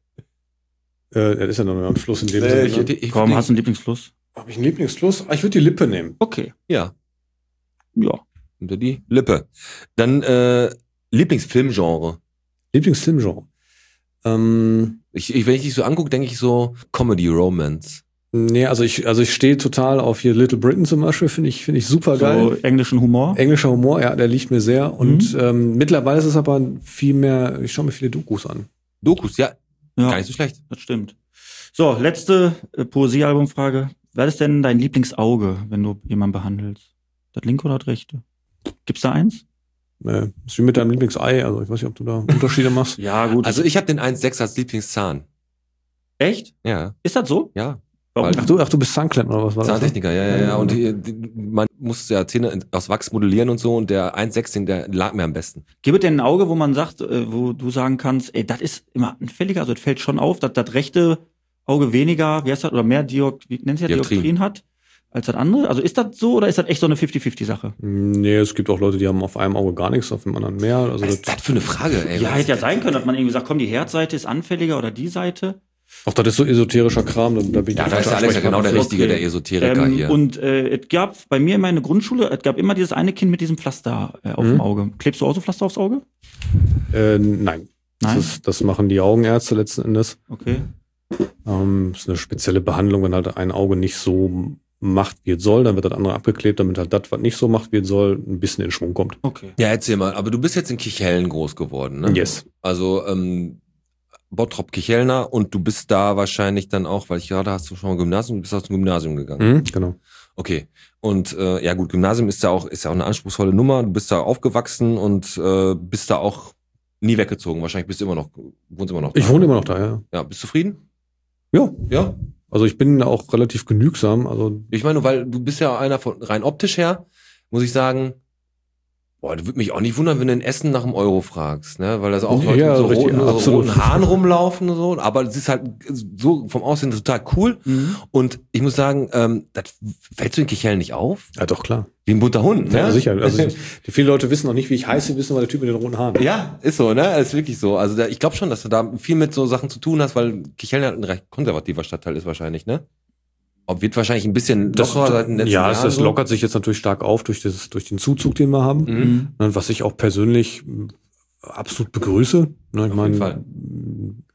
Das ist ja noch ein Fluss in dem Sinne. Ne? Komm, hast du einen Lieblingsfluss? Habe ich einen Lieblingsfluss? Ich würde die Lippe nehmen. Okay. Ja, Ja. unter die Lippe. Dann Lieblingsfilmgenre. Lieblingsfilmgenre. Wenn ich dich so angucke, denke ich so Comedy, Romance. Nee, also ich stehe total auf hier Little Britain zum Beispiel, finde ich super geil. So englischen Humor. Englischer Humor, ja, der liegt mir sehr. Und mittlerweile ist es aber viel mehr, ich schaue mir viele Dokus an. Dokus, ja, Ja, gar nicht so schlecht. das stimmt. So, letzte Poesiealbumfrage. Was ist denn dein Lieblingsauge, wenn du jemanden behandelst? Das linke oder das rechte? Gibt's da eins? Ist wie mit deinem Lieblingsei, also ich weiß nicht, ob du da Unterschiede machst. Ja, gut. Also ich habe den 1,6 als Lieblingszahn. echt? Ja, Ist das so? ja. Warum? Weil- Ach, du bist Zahnklemmer oder was war das? Zahntechniker, ja. Und man muss ja Zähne aus Wachs modellieren und so und der 1,6, der lag mir am besten. Gibt es denn ein Auge, wo man sagt, wo du sagen kannst, ey, das ist immer anfälliger, also es fällt schon auf, dass das rechte Auge weniger, wie heißt das, oder mehr Dioptrien hat als das andere? Also ist das so oder ist das echt so eine 50-50-Sache? Nee, es gibt auch Leute, die haben auf einem Auge gar nichts, auf dem anderen mehr. Also Was ist das für eine Frage, ey? Ja, hätte ja sein können, dass man irgendwie sagt, komm, die Herzseite ist anfälliger oder die Seite. auch das ist so esoterischer Kram, da bin ich Ja, der da ist falsche der Alex ja genau der Ansprechpartner. Richtige, der Esoteriker hier. Und es gab bei mir in meiner Grundschule, es gab immer dieses eine Kind mit diesem Pflaster auf dem Auge. Klebst du auch so Pflaster aufs Auge? Nein. Nein? Das machen die Augenärzte letzten Endes. Okay. Das ist eine spezielle Behandlung, wenn halt ein Auge nicht so macht, wie es soll, dann wird das andere abgeklebt, damit halt das, was nicht so macht, wie es soll, ein bisschen in Schwung kommt. Okay. Ja, erzähl mal, aber du bist jetzt in Kichellen groß geworden, ne? Yes. Also Bottrop-Kichelner und du bist da wahrscheinlich dann auch, weil ich gerade hast du schon mal Gymnasium, du bist aus dem Gymnasium gegangen. Genau. Okay. Und ja gut, Gymnasium ist ja auch eine anspruchsvolle Nummer. Du bist da aufgewachsen und bist da auch nie weggezogen. Wahrscheinlich wohnst immer noch da. Ich wohne immer noch da, ja. Ja, bist du zufrieden? Ja. Ja. Also ich bin auch relativ genügsam. Also Ich meine, weil du bist ja einer von rein optisch her, muss ich sagen, boah, das würde mich auch nicht wundern, wenn du in Essen nach einem Euro fragst, ne? Weil da auch Leute Ja, mit so richtig, absolut. roten Haaren rumlaufen und so. Aber es ist halt so vom Aussehen total cool. Und ich muss sagen, das fällt so in Kichellen nicht auf. ja, doch klar. Wie ein bunter Hund, ne? Ja, sicher. Also viele Leute wissen noch nicht, wie ich heiße, wissen aber der Typ mit den roten Haaren. Ja, ist so, ne? Ist wirklich so. Also ich glaube schon, dass du da viel mit so Sachen zu tun hast, weil Kichellen halt ein recht konservativer Stadtteil ist wahrscheinlich, ne? Wird wahrscheinlich ein bisschen lockerer seit den letzten Jahren. Das so. lockert sich jetzt natürlich stark auf durch den Zuzug, den wir haben. Was ich auch persönlich absolut begrüße. Ne, ich Auf jeden Fall. meine,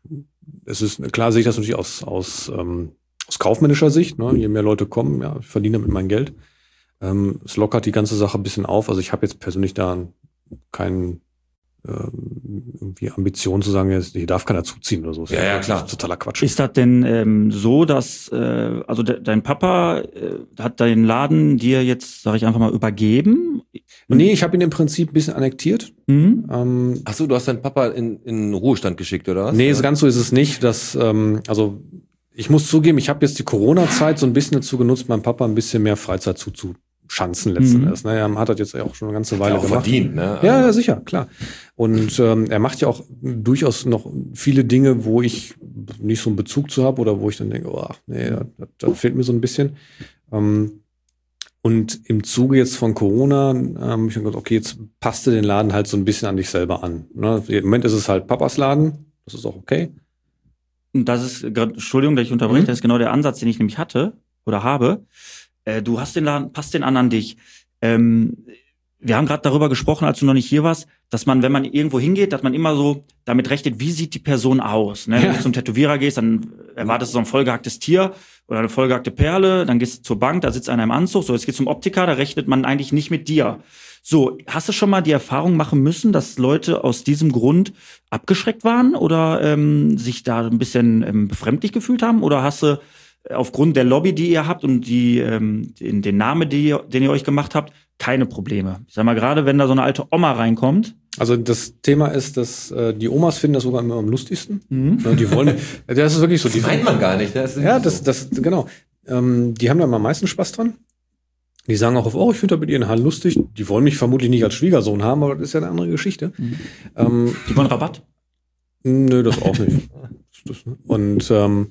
es ist, klar sehe ich das natürlich aus kaufmännischer Sicht, ne? Je mehr Leute kommen, ja, ich verdiene damit mein Geld. Es lockert die ganze Sache ein bisschen auf. Also ich habe jetzt persönlich da keinen irgendwie Ambition zu sagen, hier darf keiner zuziehen oder so. Ja, klar. Das ist totaler Quatsch. Ist das denn so, dass also dein Papa hat deinen Laden dir jetzt, sage ich einfach mal, übergeben? Nee, ich habe ihn im Prinzip ein bisschen annektiert. Ach so, du hast deinen Papa in Ruhestand geschickt, oder was? Nee, ganz so ist es nicht. Also ich muss zugeben, ich habe jetzt die Corona-Zeit so ein bisschen dazu genutzt, meinem Papa ein bisschen mehr Freizeit zuzuschanzen letzten Endes. Ne? Er hat das jetzt auch schon eine ganze Weile gemacht. Verdient, ne? Ja, sicher, klar. Und er macht ja auch durchaus noch viele Dinge, wo ich nicht so einen Bezug zu habe oder wo ich dann denke, oh, nee, das fehlt mir so ein bisschen. Und im Zuge jetzt von Corona habe ich dann gedacht, okay, jetzt passt du den Laden halt so ein bisschen an dich selber an. Ne? Im Moment ist es halt Papas Laden, das ist auch okay. Und das ist, Entschuldigung, dass ich unterbreche, das ist genau der Ansatz, den ich nämlich hatte oder habe. Du hast den Laden, passt den an dich. Wir haben gerade darüber gesprochen, als du noch nicht hier warst, dass man, wenn man irgendwo hingeht, dass man immer so damit rechnet, wie sieht die Person aus. Ne? Wenn du zum Tätowierer gehst, dann erwartest du so ein vollgehacktes Tier oder eine vollgehackte Perle, dann gehst du zur Bank, da sitzt einer im Anzug, so jetzt geht's zum Optiker, da rechnet man eigentlich nicht mit dir. So, hast du schon mal die Erfahrung machen müssen, dass Leute aus diesem Grund abgeschreckt waren oder sich da ein bisschen befremdlich gefühlt haben? Oder hast du aufgrund der Lobby, die ihr habt und den Namen, den ihr euch gemacht habt, keine Probleme? Ich sag mal, gerade wenn da so eine alte Oma reinkommt. Also das Thema ist, dass die Omas finden das sogar immer am lustigsten. Die wollen, das ist wirklich so. Das meint man gar nicht. Das genau. Die haben da am meisten Spaß dran. Die sagen auch ich finde da mit ihren Haaren lustig. Die wollen mich vermutlich nicht als Schwiegersohn haben, aber das ist ja eine andere Geschichte. Die wollen Rabatt? Nö, das auch nicht. Und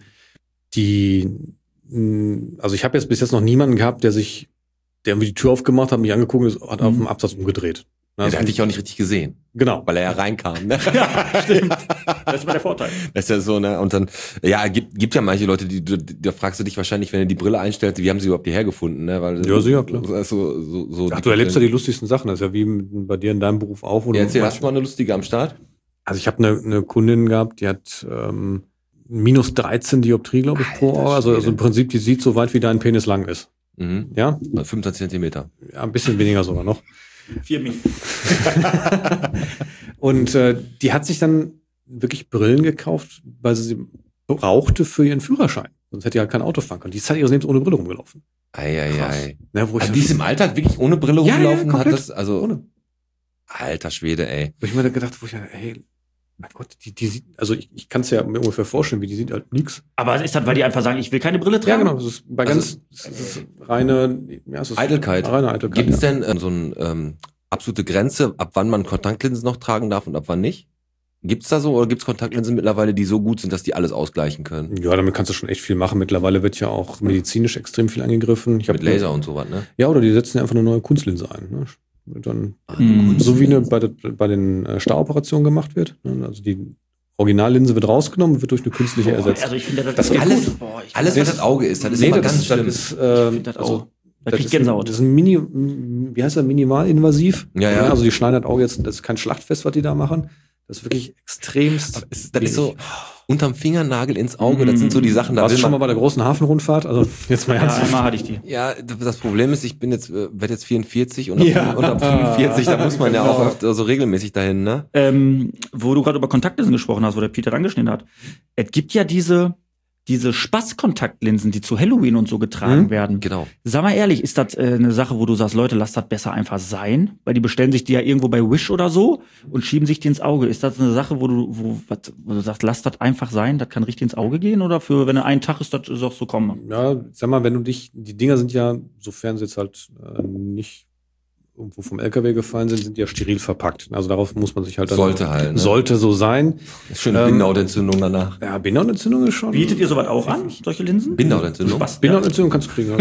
also ich habe jetzt bis jetzt noch niemanden gehabt, der irgendwie die Tür aufgemacht hat, mich angeguckt und hat auf dem Absatz umgedreht. Ja, der hat dich auch nicht richtig gesehen. Genau. Weil er ja reinkam. Ne? Ja, stimmt. Das ist mal der Vorteil. Das ist ja so, ne? Und dann, ja, gibt ja manche Leute, da fragst du dich wahrscheinlich, wenn du die Brille einstellst, wie haben sie überhaupt hierher gefunden, ne? Weil, ja, sicher, klar. So Ach, du erlebst ja die lustigsten Sachen. Das ist ja wie bei dir in deinem Beruf auch. Ja, erzähl, hast du mal eine lustige am Start? Also ich habe eine Kundin gehabt, die hat minus 13 Dioptrie, glaube ich, pro Auge. Also im Prinzip, die sieht so weit, wie dein Penis lang ist. Mhm. Ja? 25 Zentimeter. Ja, ein bisschen weniger sogar noch. 4 Minuten. Und die hat sich dann wirklich Brillen gekauft, weil sie brauchte für ihren Führerschein. Sonst hätte die halt kein Auto fahren können. Die ist halt ihres Lebens ohne Brille rumgelaufen. Ei. Ja, wo die ist im Alltag wirklich ohne Brille rumgelaufen? Ja, hat das, also, ohne. Alter Schwede, ey. Wo ich mir gedacht, hey, mein Gott, die sieht, also ich kann es ja mir ungefähr vorstellen, wie die sieht halt nix. Aber ist das, weil die einfach sagen, ich will keine Brille tragen? Ja, genau. Das ist bei das ist reine Eitelkeit. Reine Eitelkeit. Gibt es denn so eine absolute Grenze, ab wann man Kontaktlinsen noch tragen darf und ab wann nicht? Gibt's da so, oder gibt's Kontaktlinsen mittlerweile, die so gut sind, dass die alles ausgleichen können? Ja, damit kannst du schon echt viel machen. Mittlerweile wird ja auch medizinisch extrem viel angegriffen. Mit Laser und sowas, ne? Ja, oder die setzen ja einfach eine neue Kunstlinse ein. Ne? Dann, so wie bei den Staroperationen gemacht wird. Ne? Also die Originallinse wird rausgenommen und wird durch eine künstliche ersetzt. Also ich finde das geht alles, gut. Alles, was das Auge ist, das ist immer ganz schlimm. Ich finde das auch. Da krieg ich Gänsehaut. Das ist wie heißt das, minimalinvasiv. Ja. Also die schneiden das Auge jetzt, das ist kein Schlachtfest, was die da machen. Das ist wirklich extremst. Das ist so unterm Fingernagel ins Auge, das sind so die Sachen. Warst du schon mal bei der großen Hafenrundfahrt? Also jetzt mal ernsthaft. Einmal hatte ich die. Ja, das Problem ist, ich werde jetzt 44 und ab 45, da muss man ja auch so regelmäßig dahin, ne? Wo du gerade über Kontaktlinsen gesprochen hast, wo der Peter angeschnitten hat. Es gibt ja diese Spaß-Kontaktlinsen, die zu Halloween und so getragen werden. Genau. Sag mal ehrlich, ist das eine Sache, wo du sagst, Leute, lasst das besser einfach sein? Weil die bestellen sich die ja irgendwo bei Wish oder so und schieben sich die ins Auge. Ist das eine Sache, wo du sagst, lasst das einfach sein, das kann richtig ins Auge gehen? Oder wenn ein Tag ist, das ist auch so kommen? Ja, sag mal, die Dinger sind ja, sofern sie jetzt halt nicht irgendwo vom LKW gefallen sind ja steril verpackt. Also darauf muss man sich halt dann... Sollte so sein. Schöne Bindehautentzündung danach. Ja, Bindehautentzündung ist schon... Bietet ihr sowas auch an, solche Linsen? Bindehautentzündung? Bindehautentzündung kannst du kriegen.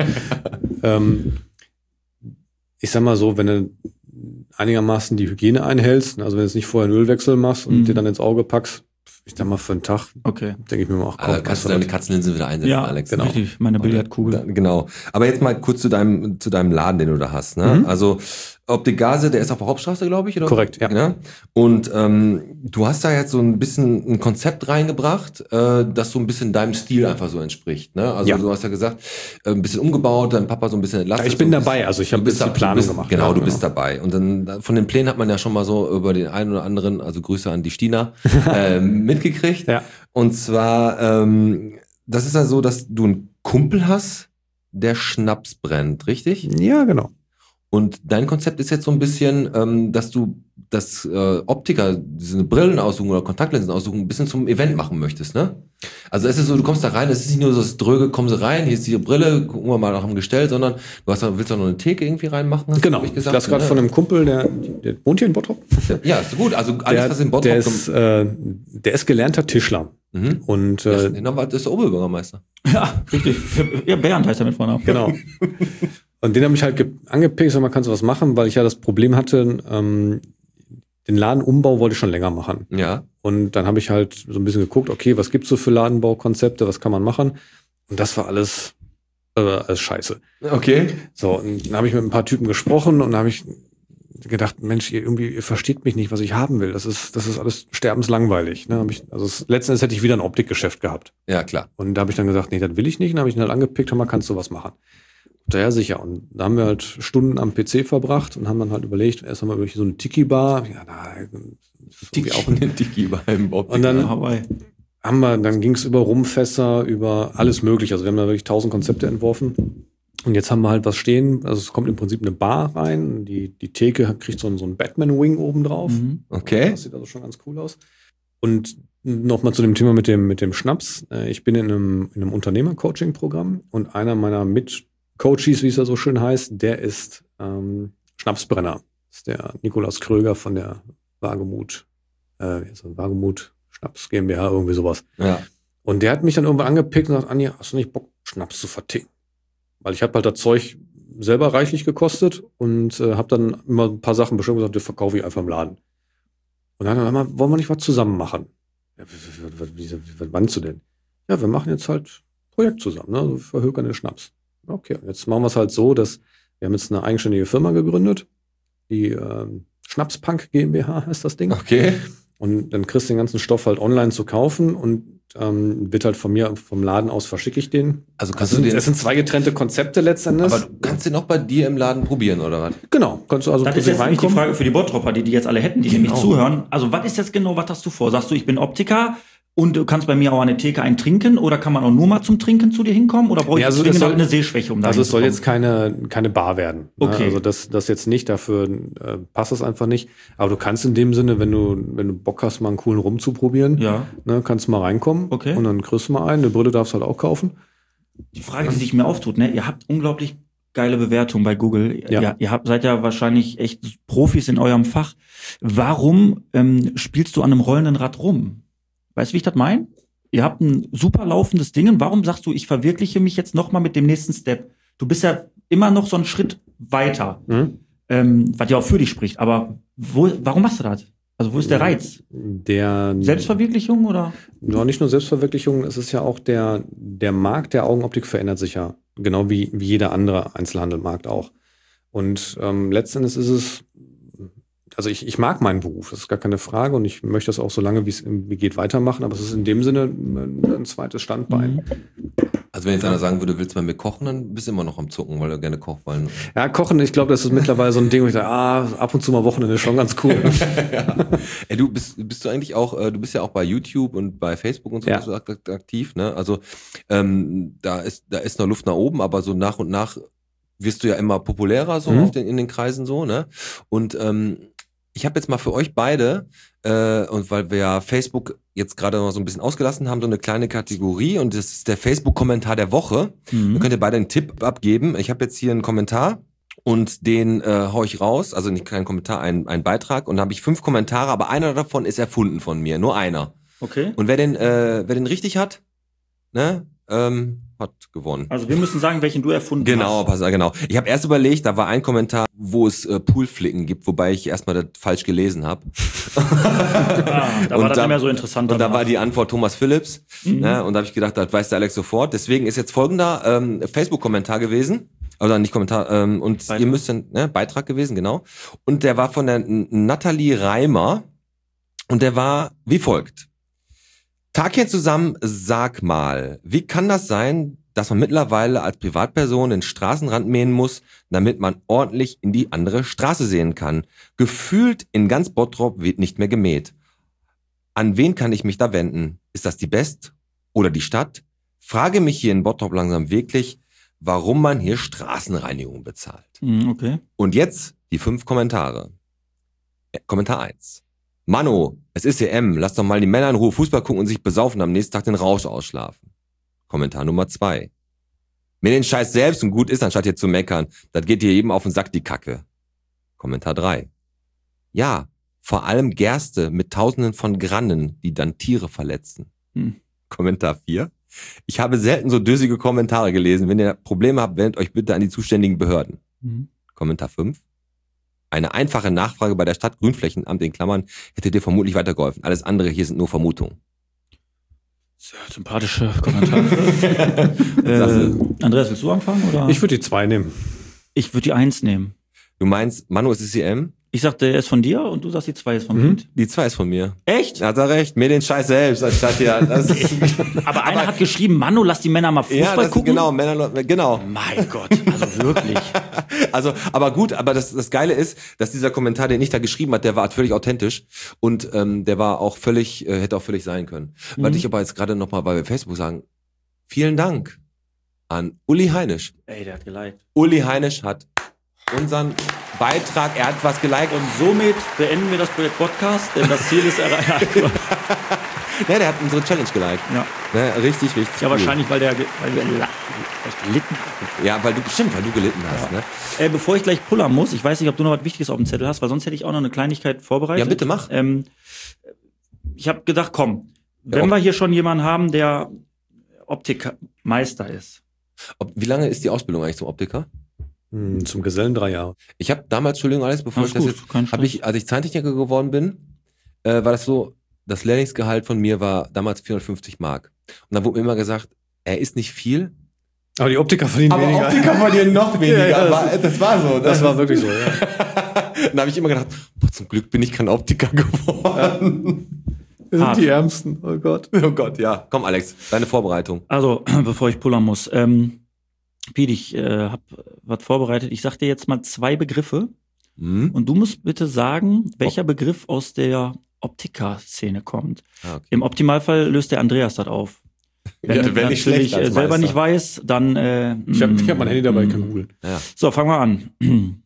Ich sag mal so, wenn du einigermaßen die Hygiene einhältst, also wenn du jetzt nicht vorher einen Ölwechsel machst und dir dann ins Auge packst, ich sag mal für einen Tag, denke ich mir mal auch, komm, kannst du deine Katzenlinse wieder einsetzen, ja, Alex. Genau. Richtig, meine Billardkugel. Genau. Aber jetzt mal kurz zu deinem Laden, den du da hast. Ne? Also Optik Gase, der ist auf der Hauptstraße, glaube ich, oder? Korrekt, ja. Ne? Und du hast da jetzt so ein bisschen ein Konzept reingebracht, das so ein bisschen deinem Stil einfach so entspricht. Ne? Also du hast ja gesagt, ein bisschen umgebaut, dein Papa so ein bisschen entlastet. Ja, ich bin dabei, also ich habe ein bisschen die Planung gemacht. Genau, du bist dabei. Und dann von den Plänen hat man ja schon mal so über den einen oder anderen, also Grüße an die Stina, mitgekriegt. Ja. Und zwar, das ist ja so, dass du einen Kumpel hast, der Schnaps brennt, richtig? Ja, genau. Und dein Konzept ist jetzt so ein bisschen, dass du das Optiker, diese Brillenaussuchung oder Kontaktlinsenaussuchung ein bisschen zum Event machen möchtest, ne? Also es ist so, du kommst da rein, es ist nicht nur so das Dröge, kommen sie rein, hier ist die Brille, gucken wir mal nach dem Gestell, sondern willst auch noch eine Theke irgendwie reinmachen? Genau, ich gesagt, das gerade von einem Kumpel, der wohnt hier in Bottrop. Ja, ist gut, also alles, was in Bottrop kommt. Der ist gelernter Tischler. Mhm. Und das ist der Oberbürgermeister. Ja, richtig. Ja, Bernd heißt er mit Vornamen. Genau. Und den habe ich halt angepickt, so, man kann sowas machen, weil ich ja das Problem hatte, den Ladenumbau wollte ich schon länger machen. Ja. Und dann habe ich halt so ein bisschen geguckt, okay, was gibt's so für Ladenbaukonzepte, was kann man machen? Und das war alles scheiße. Okay. So, und dann habe ich mit ein paar Typen gesprochen und dann habe ich gedacht, Mensch, ihr versteht mich nicht, was ich haben will. Das ist alles sterbenslangweilig. Ne? Letzten Endes hätte ich wieder ein Optikgeschäft gehabt. Ja, klar. Und da habe ich dann gesagt, nee, das will ich nicht. Und dann habe ich ihn halt angepickt, hör mal, kannst du was machen? Ja, sicher. Und da haben wir halt Stunden am PC verbracht und haben dann halt überlegt, erst einmal über so eine Tiki-Bar. Ja, auch eine Tiki-Bar im Optik. Und dann ging es über Rumfässer, über alles mögliche. Also wir haben da wirklich 1000 Konzepte entworfen. Und jetzt haben wir halt was stehen. Also es kommt im Prinzip eine Bar rein. Die Theke kriegt so einen Batman-Wing oben drauf. Mhm. Okay. Das sieht also schon ganz cool aus. Und nochmal zu dem Thema mit dem Schnaps. Ich bin in einem Unternehmer-Coaching-Programm und einer meiner Coaches, wie es ja so schön heißt, der ist Schnapsbrenner. Das ist der Nikolaus Kröger von der Wagemut Schnaps GmbH, irgendwie sowas. Ja. Und der hat mich dann irgendwann angepickt und gesagt, Anja, hast du nicht Bock, Schnaps zu verticken? Weil ich habe halt das Zeug selber reichlich gekostet und habe dann immer ein paar Sachen bestimmt gesagt, das verkaufe ich einfach im Laden. Und dann wollen wir nicht was zusammen machen? Ja, was meinst du denn? Ja, wir machen jetzt halt ein Projekt zusammen, ne? Also verhökern den Schnaps. Okay, und jetzt machen wir es halt so, dass wir haben jetzt eine eigenständige Firma gegründet, die Schnapspunk GmbH heißt das Ding. Okay. Und dann kriegst du den ganzen Stoff halt online zu kaufen und wird halt von mir, vom Laden aus verschicke ich den. Also das sind zwei getrennte Konzepte letztendlich. Aber du kannst den auch bei dir im Laden probieren, oder was? Genau. Kannst du also das ist jetzt nämlich die Frage für die Bottropper, die jetzt alle hätten, die nämlich zuhören. Also was ist jetzt genau, was hast du vor? Sagst du, ich bin Optiker und du kannst bei mir auch an der Theke einen trinken oder kann man auch nur mal zum Trinken zu dir hinkommen oder brauche ich zwingend eine Sehschwäche, um da Also es soll jetzt keine Bar werden. Okay. Ne? Also das jetzt nicht, dafür passt es einfach nicht. Aber du kannst in dem Sinne, wenn du Bock hast, mal einen coolen Rum zu probieren, ne, kannst du mal reinkommen und dann kriegst du mal einen. Eine Brille darfst du halt auch kaufen. Die Frage, die sich mir auftut, ne, ihr habt unglaublich geile Bewertungen bei Google. Ja. Ihr seid ja wahrscheinlich echt Profis in eurem Fach. Warum spielst du an einem rollenden Rad rum? Weißt du, wie ich das meine? Ihr habt ein super laufendes Ding. Und warum sagst du, ich verwirkliche mich jetzt noch mal mit dem nächsten Step? Du bist ja immer noch so einen Schritt weiter, was ja auch für dich spricht. Aber warum machst du das? Also wo ist der Reiz? Der Selbstverwirklichung oder? Ja, nicht nur Selbstverwirklichung. Es ist ja auch der Markt der Augenoptik verändert sich ja. Genau wie jeder andere Einzelhandelmarkt auch. Und letztendlich ist es, also ich mag meinen Beruf, das ist gar keine Frage und ich möchte das auch so lange, wie es geht, weitermachen, aber es ist in dem Sinne ein zweites Standbein. Also wenn jetzt einer sagen würde, willst du bei mir kochen, dann bist du immer noch am Zucken, weil du gerne kochst. Ja, Kochen, ich glaube, das ist mittlerweile so ein Ding, wo ich sage, ab und zu mal Wochenende schon ganz cool. Ja. Ey, bist du eigentlich auch, du bist ja auch bei YouTube und bei Facebook und so aktiv, ne? Also da ist noch Luft nach oben, aber so nach und nach wirst du ja immer populärer so in den Kreisen so, ne? Und ich habe jetzt mal für euch beide, und weil wir ja Facebook jetzt gerade mal so ein bisschen ausgelassen haben, so eine kleine Kategorie und das ist der Facebook-Kommentar der Woche. Da könnt ihr beide einen Tipp abgeben. Ich habe jetzt hier einen Kommentar und den hau ich raus, also nicht kein Kommentar, ein Beitrag und da habe ich 5 Kommentare, aber einer davon ist erfunden von mir, nur einer. Okay. Und wer den richtig hat, ne, hat gewonnen. Also wir müssen sagen, welchen du erfunden hast. Genau. Ich habe erst überlegt, da war ein Kommentar, wo es Poolflicken gibt, wobei ich erstmal das falsch gelesen habe. Da war das nicht mehr so interessant. Und da war die Antwort Thomas Phillips. Ne? Und da habe ich gedacht, das weiß der Alex sofort. Deswegen ist jetzt folgender Facebook-Kommentar gewesen. Oder nicht Kommentar, und Beitrag. ihr müsst dann, Beitrag gewesen, genau. Und der war von der Nathalie Reimer und der war wie folgt. Tagchen zusammen, sag mal, wie kann das sein, dass man mittlerweile als Privatperson den Straßenrand mähen muss, damit man ordentlich in die andere Straße sehen kann? Gefühlt in ganz Bottrop wird nicht mehr gemäht. An wen kann ich mich da wenden? Ist das die Best oder die Stadt? Frage mich hier in Bottrop langsam wirklich, warum man hier Straßenreinigung bezahlt. Okay. Und jetzt die 5 Kommentare. Kommentar 1. Mano, es ist EM, lass doch mal die Männer in Ruhe Fußball gucken und sich besaufen, am nächsten Tag den Rausch ausschlafen. Kommentar Nummer 2. Mir den Scheiß selbst und gut ist, anstatt hier zu meckern. Das geht dir eben auf den Sack, die Kacke. Kommentar 3. Ja, vor allem Gerste mit Tausenden von Grannen, die dann Tiere verletzen. Kommentar 4. Ich habe selten so dösige Kommentare gelesen. Wenn ihr Probleme habt, wendet euch bitte an die zuständigen Behörden. Kommentar 5. Eine einfache Nachfrage bei der Stadt Grünflächenamt in Klammern hätte dir vermutlich weitergeholfen. Alles andere hier sind nur Vermutungen. Sehr sympathische Kommentare. Andreas, willst du anfangen? Oder? Ich würde die 2 nehmen. Ich würde die 1 nehmen. Du meinst, Manu, es ist EM? Ich sagte, er ist von dir und du sagst, die 2 ist von mir. Die 2 ist von mir. Echt? Hat er recht. Mir den Scheiß selbst, anstatt hier. Das Aber einer hat geschrieben, Manu, lass die Männer mal Fußball gucken. Genau, Männer, genau. Mein Gott, also wirklich. Also, aber gut, aber das Geile ist, dass dieser Kommentar, den ich da geschrieben hat, der war völlig authentisch und der war auch völlig, hätte auch völlig sein können. Wollte ich aber jetzt gerade nochmal bei Facebook sagen, vielen Dank an Uli Heinisch. Ey, der hat geliked. Uli Heinisch hat unseren Beitrag, er hat was geliked. Und somit beenden wir das Projekt Podcast, denn das Ziel ist erreicht. Ja, der hat unsere Challenge geliked. Ja. Ne, richtig, richtig. Ja, cool. wahrscheinlich, weil wir gelitten haben. Ja, weil du gelitten hast, ne? Bevor ich gleich pullern muss, ich weiß nicht, ob du noch was Wichtiges auf dem Zettel hast, weil sonst hätte ich auch noch eine Kleinigkeit vorbereitet. Ja, bitte mach. Ich habe gedacht, komm, wenn wir hier schon jemanden haben, der Optikmeister ist. Wie lange ist die Ausbildung eigentlich zum Optiker? Zum Gesellen 3 Jahre. Ich habe damals, Entschuldigung, alles, bevor Alles ich das gut, jetzt, kein Stress. habe ich, als ich Zahntechniker geworden bin, war das so, das Lehrlingsgehalt von mir war damals 450 Mark. Und dann wurde mir immer gesagt, er ist nicht viel. Aber die Optiker verdienen weniger. Optiker verdienen noch weniger. Ja, das war so. Das war wirklich so, ja. Dann habe ich immer gedacht, boah, zum Glück bin ich kein Optiker geworden. Wir sind Hart. die Ärmsten, oh Gott. Oh Gott, ja. Komm, Alex, deine Vorbereitung. Also, bevor ich pullern muss. Piet, ich habe was vorbereitet. Ich sag dir jetzt mal 2 Begriffe. Und du musst bitte sagen, welcher Begriff aus der Optiker-Szene kommt. Okay. Im Optimalfall löst der Andreas das auf. Wenn Ja, wenn nicht natürlich schlecht als selber Meister. nicht weiß, dann... Ich hab mein Handy dabei, ich kann googeln. Ja. So, fangen wir an.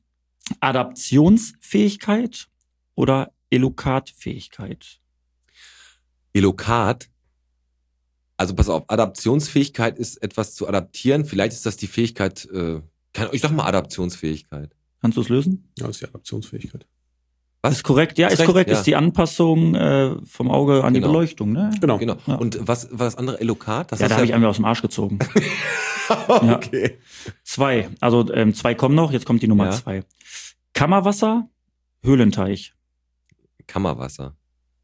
Adaptionsfähigkeit oder Elokatfähigkeit? Elokat. Also pass auf, Adaptionsfähigkeit ist etwas zu adaptieren. Vielleicht ist das die Fähigkeit, ich sag mal Adaptionsfähigkeit. Kannst du es lösen? Ja, das ist die Adaptionsfähigkeit. Was? Ist korrekt, ja, ist Recht, korrekt. ja. Ist die Anpassung vom Auge an die Genau. Beleuchtung, ne? Genau. Genau. Ja. Und was war das andere? Elokat? Das Ja, hast da du habe ich einfach aus dem Arsch gezogen. Okay. 2. Also 2 kommen noch, jetzt kommt die Nummer Ja. 2. Kammerwasser, Höhlenteich. Kammerwasser.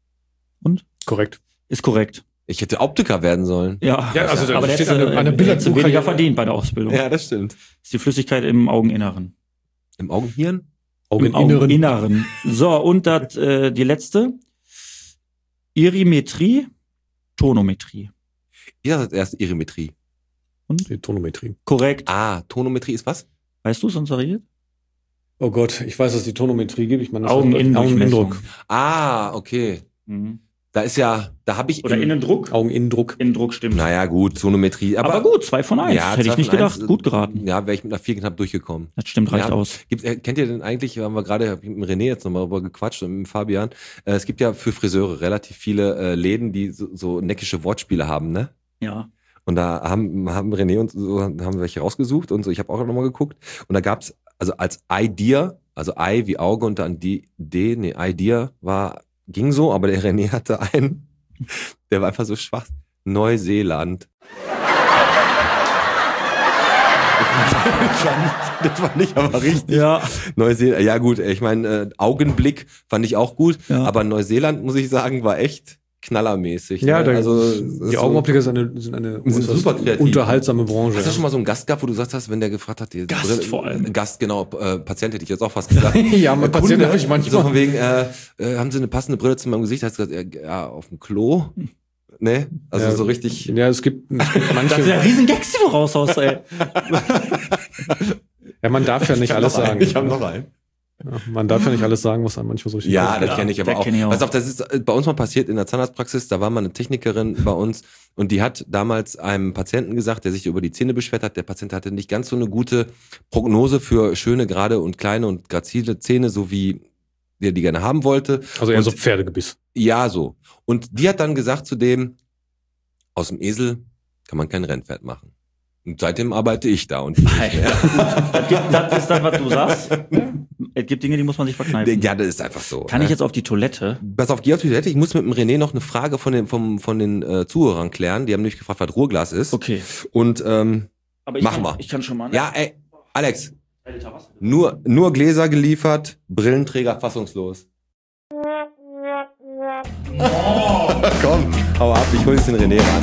Ist Korrekt. korrekt. Ich hätte Optiker werden sollen. Ja, Ja, also da aber der steht hätte, eine der hätte weniger Billardbuchkarriere. verdient bei der Ausbildung. Ja, das stimmt. Ist die Flüssigkeit im Augeninneren. Im Augenhirn? Im Augeninneren. So, und das, die letzte. Irimetrie, Tonometrie. Ich sag erst Irimetrie. Die Tonometrie. Korrekt. Ah, Tonometrie ist was? Weißt du es, unser Regel? Oh Gott, ich weiß, dass es die Tonometrie gibt. Ich meine, das Augeninnendruck. Ah, okay. Da ist ja, da habe ich Oder Innendruck? Augeninnendruck. Innendruck stimmt. Naja, gut, Tonometrie. Aber gut, 2 von 1. Ja, Hätte ich 2 nicht von gedacht. 1, Gut geraten. Ja, wäre ich mit einer 4 knapp durchgekommen. Das stimmt, reicht Ja. aus. Kennt ihr denn eigentlich, haben wir gerade hab ich mit René jetzt nochmal darüber gequatscht und mit Fabian, es gibt ja für Friseure relativ viele Läden, die so neckische Wortspiele haben, ne? Ja. Und da haben René und so haben welche rausgesucht und so. Ich habe auch nochmal geguckt. Und da gab's also als Idea, also I wie Auge und dann Idea ging so, aber der René hatte einen, der war einfach so schwach. Neuseeland. Das war nicht aber richtig. Ja. Neuseeland, ja gut, ich meine, Augenblick fand ich auch gut, Ja. aber Neuseeland, muss ich sagen, war echt knallermäßig. Ja, ne? die Augenoptiker sind eine super kreativ. unterhaltsame Branche. Hast du schon mal so einen Gast gehabt, wo du gesagt hast, wenn der gefragt hat, Gast vor allem. Gast, genau, Patient hätte ich jetzt auch fast gesagt. Ja, mein Patient habe ich manchmal. So von wegen, haben sie eine passende Brille zu meinem Gesicht? Hast du gesagt, ja, auf dem Klo? Ne? Also ja, so richtig. Ja, es gibt manche. Das sind ja riesen Gags, die du raushaust, ey. Ja, man darf ja nicht alles sagen. Ich habe noch einen. Ja, man darf ja nicht alles sagen, was einem manchmal so richtig Ja, das kenne ich aber auch. Pass auf, das ist bei uns mal passiert in der Zahnarztpraxis, da war mal eine Technikerin bei uns und die hat damals einem Patienten gesagt, der sich über die Zähne beschwert hat, der Patient hatte nicht ganz so eine gute Prognose für schöne, gerade und kleine und grazile Zähne, so wie der die gerne haben wollte. Also eher und, so Pferdegebiss. Ja, so. Und die hat dann gesagt zu dem, aus dem Esel kann man kein Rennpferd machen. Und seitdem arbeite ich da und das ist dann, was du sagst. Es gibt Dinge, die muss man sich verkneifen. Ja, das ist einfach so. Kann ich jetzt auf die Toilette? Pass auf, geh auf die Toilette. Ich muss mit dem René noch eine Frage von den Zuhörern klären. Die haben nämlich gefragt, was Ruhrglas ist. Okay. Und Aber machen wir. Ich kann schon mal. Ne? Ja, ey, Alex, nur Gläser geliefert, Brillenträger fassungslos. Komm, hau ab, ich hol jetzt den René ran.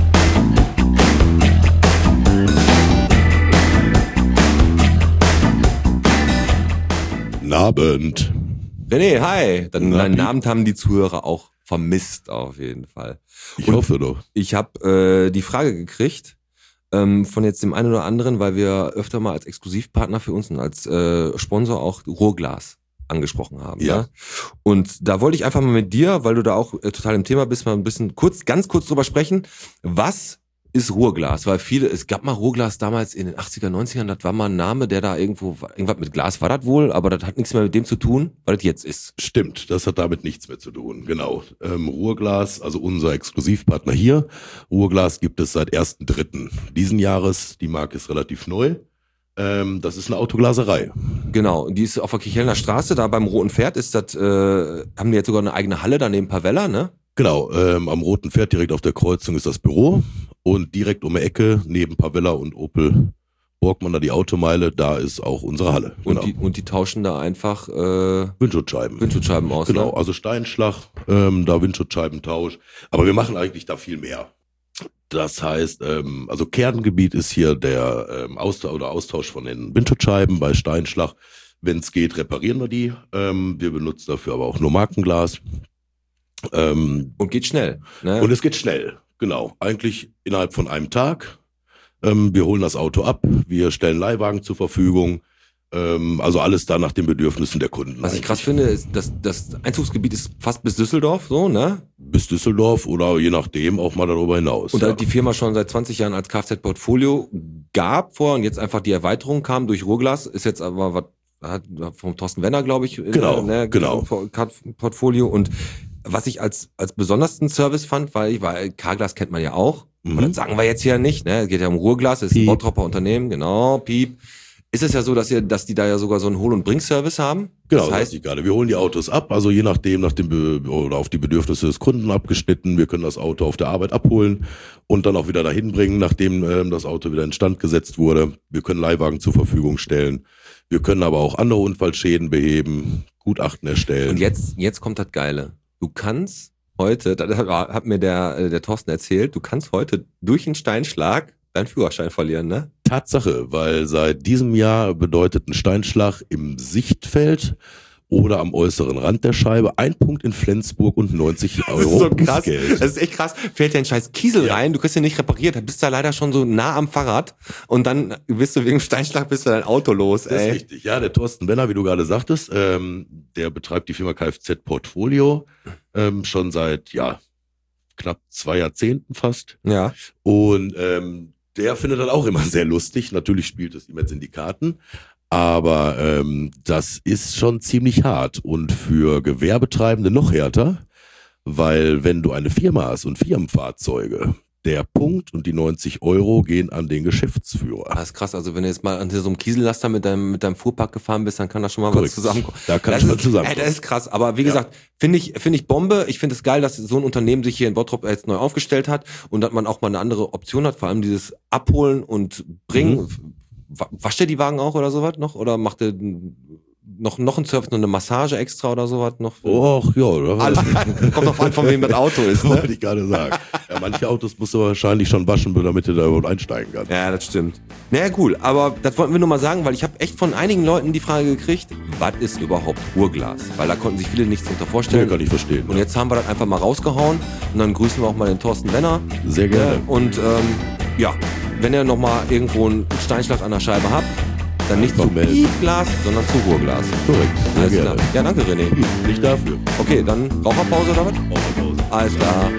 Abend. René, hi. Deinen Abend haben die Zuhörer auch vermisst, auf jeden Fall. Ich hoffe doch. Ich habe die Frage gekriegt von jetzt dem einen oder anderen, weil wir öfter mal als Exklusivpartner für uns und als Sponsor auch Ruhrglas angesprochen haben. Ja. Ne? Und da wollte ich einfach mal mit dir, weil du da auch total im Thema bist, mal ein bisschen ganz kurz drüber sprechen. Was ist Ruhrglas? Weil es gab mal Ruhrglas damals in den 80er, 90ern, das war mal ein Name, der da irgendwas mit Glas war das wohl, aber das hat nichts mehr mit dem zu tun, was das jetzt ist. Stimmt, das hat damit nichts mehr zu tun, genau. Ruhrglas, also unser Exklusivpartner hier, Ruhrglas gibt es seit 1.3. diesen Jahres, die Marke ist relativ neu. Das ist eine Autoglaserei. Genau, die ist auf der Kichelner Straße, da beim Roten Pferd ist das, haben die jetzt sogar eine eigene Halle da neben Pavella, ne? Genau, am Roten Pferd direkt auf der Kreuzung ist das Büro und direkt um die Ecke neben Pavella und Opel Borgmann da die Automeile, da ist auch unsere Halle. Genau. Und die tauschen da einfach Windschutzscheiben aus. Genau, ne? also Steinschlag, da Windschutzscheibentausch. Aber wir machen eigentlich da viel mehr. Das heißt, also Kerngebiet ist hier der Austausch von den Windschutzscheiben bei Steinschlag. Wenn es geht, reparieren wir die. Wir benutzen dafür aber auch nur Markenglas. Und geht schnell. Ne? Und es geht schnell, genau. Eigentlich innerhalb von einem Tag. Wir holen das Auto ab, wir stellen Leihwagen zur Verfügung. Also alles da nach den Bedürfnissen der Kunden. Was ich krass finde, ist, dass das Einzugsgebiet ist fast bis Düsseldorf, so, ne? Bis Düsseldorf oder je nachdem auch mal darüber hinaus. Und da die Firma schon seit 20 Jahren als Kfz-Portfolio gab vor und jetzt einfach die Erweiterung kam durch Ruhrglas, ist jetzt aber was vom Thorsten Wenner, glaube ich. Genau. Portfolio. Und was ich als besondersten Service fand, weil K-Glas kennt man ja auch, aber das sagen wir jetzt hier nicht, ne? Es geht ja um Ruhrglas, das ist ein Bottropper Unternehmen, genau, Piep. Ist es ja so, dass die da ja sogar so einen Hol- und Bring-Service haben? Genau, das heißt, wir holen die Autos ab, also je nachdem, oder auf die Bedürfnisse des Kunden abgeschnitten. Wir können das Auto auf der Arbeit abholen und dann auch wieder dahin bringen, nachdem das Auto wieder instand gesetzt wurde. Wir können Leihwagen zur Verfügung stellen. Wir können aber auch andere Unfallschäden beheben, Gutachten erstellen. Und jetzt kommt das Geile. Du kannst heute, das hat mir der Thorsten erzählt, du kannst heute durch einen Steinschlag deinen Führerschein verlieren, ne? Tatsache, weil seit diesem Jahr bedeutet ein Steinschlag im Sichtfeld oder am äußeren Rand der Scheibe 1 Punkt in Flensburg und 90 Euro. Das ist so krass. Bußgeld. Das ist echt krass. Fällt dir ein scheiß Kiesel rein, du kriegst den nicht repariert, da bist du leider schon so nah am Fahrrad und dann bist du wegen Steinschlag dein Auto los, ey. Das ist richtig. Ja, der Thorsten Wenner, wie du gerade sagtest, der betreibt die Firma Kfz Portfolio schon seit knapp 2 Jahrzehnten fast. Ja. Und der findet das auch immer sehr lustig. Natürlich spielt es ihm jetzt in die Karten. Aber das ist schon ziemlich hart und für Gewerbetreibende noch härter, weil wenn du eine Firma hast und Firmenfahrzeuge, der Punkt und die 90 Euro gehen an den Geschäftsführer. Das ist krass, also wenn du jetzt mal an so einem Kiesellaster mit deinem Fuhrpark gefahren bist, dann kann da schon mal Korrekt. was zusammenkommen. Da kann schon zusammenkommen. Das ist krass, aber wie gesagt, finde ich Bombe. Ich finde es geil, dass so ein Unternehmen sich hier in Bottrop jetzt neu aufgestellt hat und dass man auch mal eine andere Option hat, vor allem dieses Abholen und Bringen. Wascht ihr die Wagen auch oder sowas noch? Oder macht ihr noch ein Service, noch eine Massage extra oder sowas noch? Och, ja, oder? Kommt drauf an, von wem das Auto ist, ne? Wollte ich gerade sagen. Ja, manche Autos musst du wahrscheinlich schon waschen, damit du da überhaupt einsteigen kannst. Ja, das stimmt. Naja, cool. Aber das wollten wir nur mal sagen, weil ich habe echt von einigen Leuten die Frage gekriegt, was ist überhaupt Ruhrglas? Weil da konnten sich viele nichts darunter vorstellen. Ja, kann ich verstehen. Und jetzt haben wir das einfach mal rausgehauen und dann grüßen wir auch mal den Thorsten Benner. Sehr gerne. Und ja, wenn ihr nochmal irgendwo einen Steinschlag an der Scheibe habt, dann nicht zu Piepglas, sondern zu Ruhrglas. Korrekt. Sehr Alles gerne. klar. Ja, danke René. Nicht dafür. Okay, dann Raucherpause oder was? Raucherpause. Alles klar.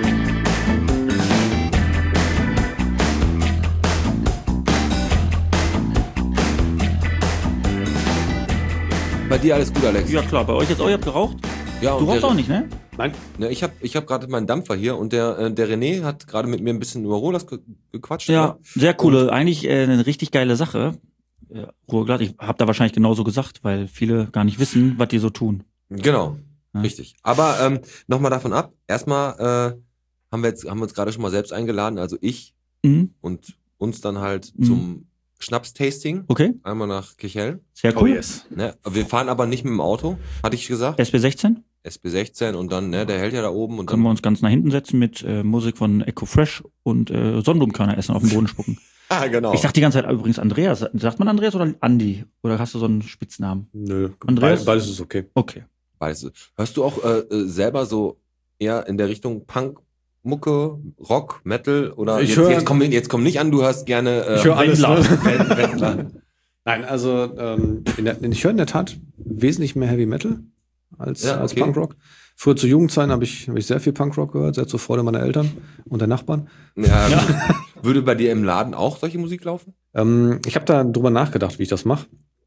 Bei dir alles gut, Alex? Ja klar, bei euch jetzt auch, ihr habt geraucht? Ja, Du rauchst auch nicht, ne? Nein. Ne, ich hab gerade meinen Dampfer hier und der René hat gerade mit mir ein bisschen über Ruhrglas gequatscht. Ja, Ne? sehr coole, eigentlich eine richtig geile Sache. Ruhrglas, ich habe da wahrscheinlich genauso gesagt, weil viele gar nicht wissen, was die so tun. Genau, Ja. richtig. Aber nochmal davon ab. Erstmal haben wir uns gerade schon mal selbst eingeladen, also ich Mhm. und uns dann halt Mhm. zum Schnaps-Tasting. Okay, Einmal nach Kirchhell. sehr Oh cool. yes. Ne? Wir fahren aber nicht mit dem Auto, hatte ich gesagt. SB16, SB16 und dann, ne, der hält ja da oben und können wir dann. uns ganz nach hinten setzen mit Musik von Echo Fresh und Sonnenblumenkörner essen, auf den Boden spucken. Ah, genau. Ich dachte die ganze Zeit übrigens Andreas. Sagt man Andreas oder Andi? Oder hast du so einen Spitznamen? Nö, Andreas? beides ist okay. Okay. Weißt, hörst du auch selber so eher in der Richtung Punk, Mucke, Rock, Metal oder Ich jetzt komm nicht an, du hörst gerne Ich höre alles. Wendler. Ne? Wendler. Nein, also ich höre in der Tat wesentlich mehr Heavy Metal als okay. Punkrock. Früher zu Jugendzeiten habe ich sehr viel Punkrock gehört, sehr zur Freude meiner Eltern und der Nachbarn. Ja. Würde bei dir im Laden auch solche Musik laufen? Ich habe da drüber nachgedacht, wie ich das mache.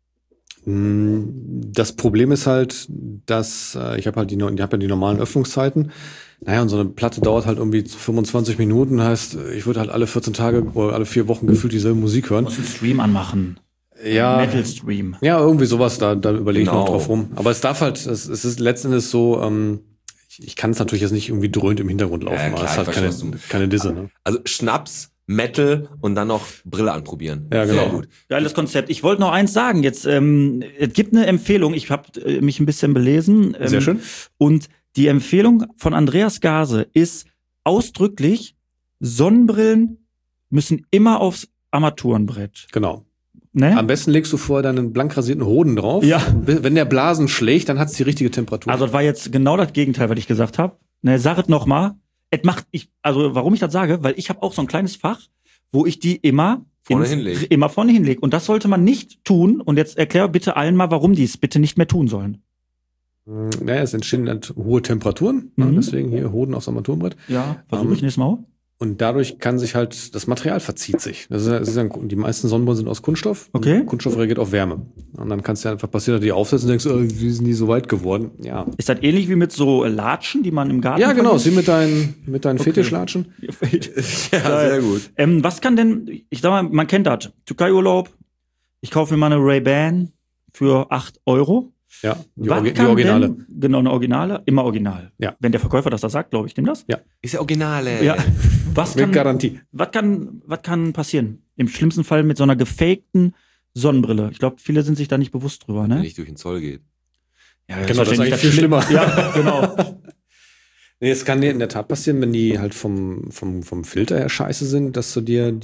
Das Problem ist halt, dass ich habe ja die normalen Öffnungszeiten. Naja, und so eine Platte dauert halt irgendwie 25 Minuten. Heißt, ich würde halt alle 14 Tage oder alle 4 Wochen gefühlt dieselbe Musik hören. Du musst einen Stream anmachen. Ja, Metal-Stream. ja, irgendwie sowas, da überlege ich Genau. noch drauf rum. Aber es darf halt, es ist letzten Endes so, ich kann es natürlich jetzt nicht irgendwie dröhnt im Hintergrund laufen, Ja, aber klar, es ist halt ich verstehe, was keine Disse, ne? Also Schnaps, Metal und dann noch Brille anprobieren. Ja, genau. Sehr gut. Geiles Konzept. Ich wollte noch eins sagen. Jetzt, es gibt eine Empfehlung. Ich habe mich ein bisschen belesen. Sehr schön. Und die Empfehlung von Andreas Gase ist ausdrücklich, Sonnenbrillen müssen immer aufs Armaturenbrett. Genau. Ne? Am besten legst du vorher deinen blank rasierten Hoden drauf. Ja. Wenn der Blasen schlägt, dann hat es die richtige Temperatur. Also das war jetzt genau das Gegenteil, was ich gesagt habe. Ne, sag es noch mal. Also warum ich das sage, weil ich habe auch so ein kleines Fach, wo ich die immer Vorne hinlege. Immer vorne hinlege. Und das sollte man nicht tun. Und jetzt erklär bitte allen mal, warum die es bitte nicht mehr tun sollen. Naja, es entstehen halt hohe Temperaturen, ne? Mhm. Deswegen hier Hoden aufs Armaturenbrett. Ja, versuche ich nächstes Mal. Und dadurch kann sich halt, das Material verzieht sich. Die meisten Sonnenbrillen sind aus Kunststoff. Okay. Und Kunststoff reagiert auf Wärme. Und dann kann es ja einfach passieren, dass du die aufsetzt und denkst, wie sind die so weit geworden? Ja. Ist das ähnlich wie mit so Latschen, die man im Garten Ja, genau, verliert? ist wie mit deinen Fetischlatschen. Ja, sehr gut. Was kann denn, ich sag mal, man kennt das. Türkei-Urlaub, ich kaufe mir mal eine Ray-Ban für 8 €. Ja, die Was kann Originale. Denn, genau, eine Originale, immer original. Ja. Wenn der Verkäufer das da sagt, glaube ich dem das. Ist ja Originale. Ja. Was Mit kann, Garantie. was kann passieren? Im schlimmsten Fall mit so einer gefakten Sonnenbrille. Ich glaube, viele sind sich da nicht bewusst drüber, Wenn ne? nicht durch den Zoll geht. Ja, Genau, das ist wahrscheinlich eigentlich viel schlimmer. Ja, genau. Nee, es kann dir in der Tat passieren, wenn die halt vom Filter her scheiße sind, dass du dir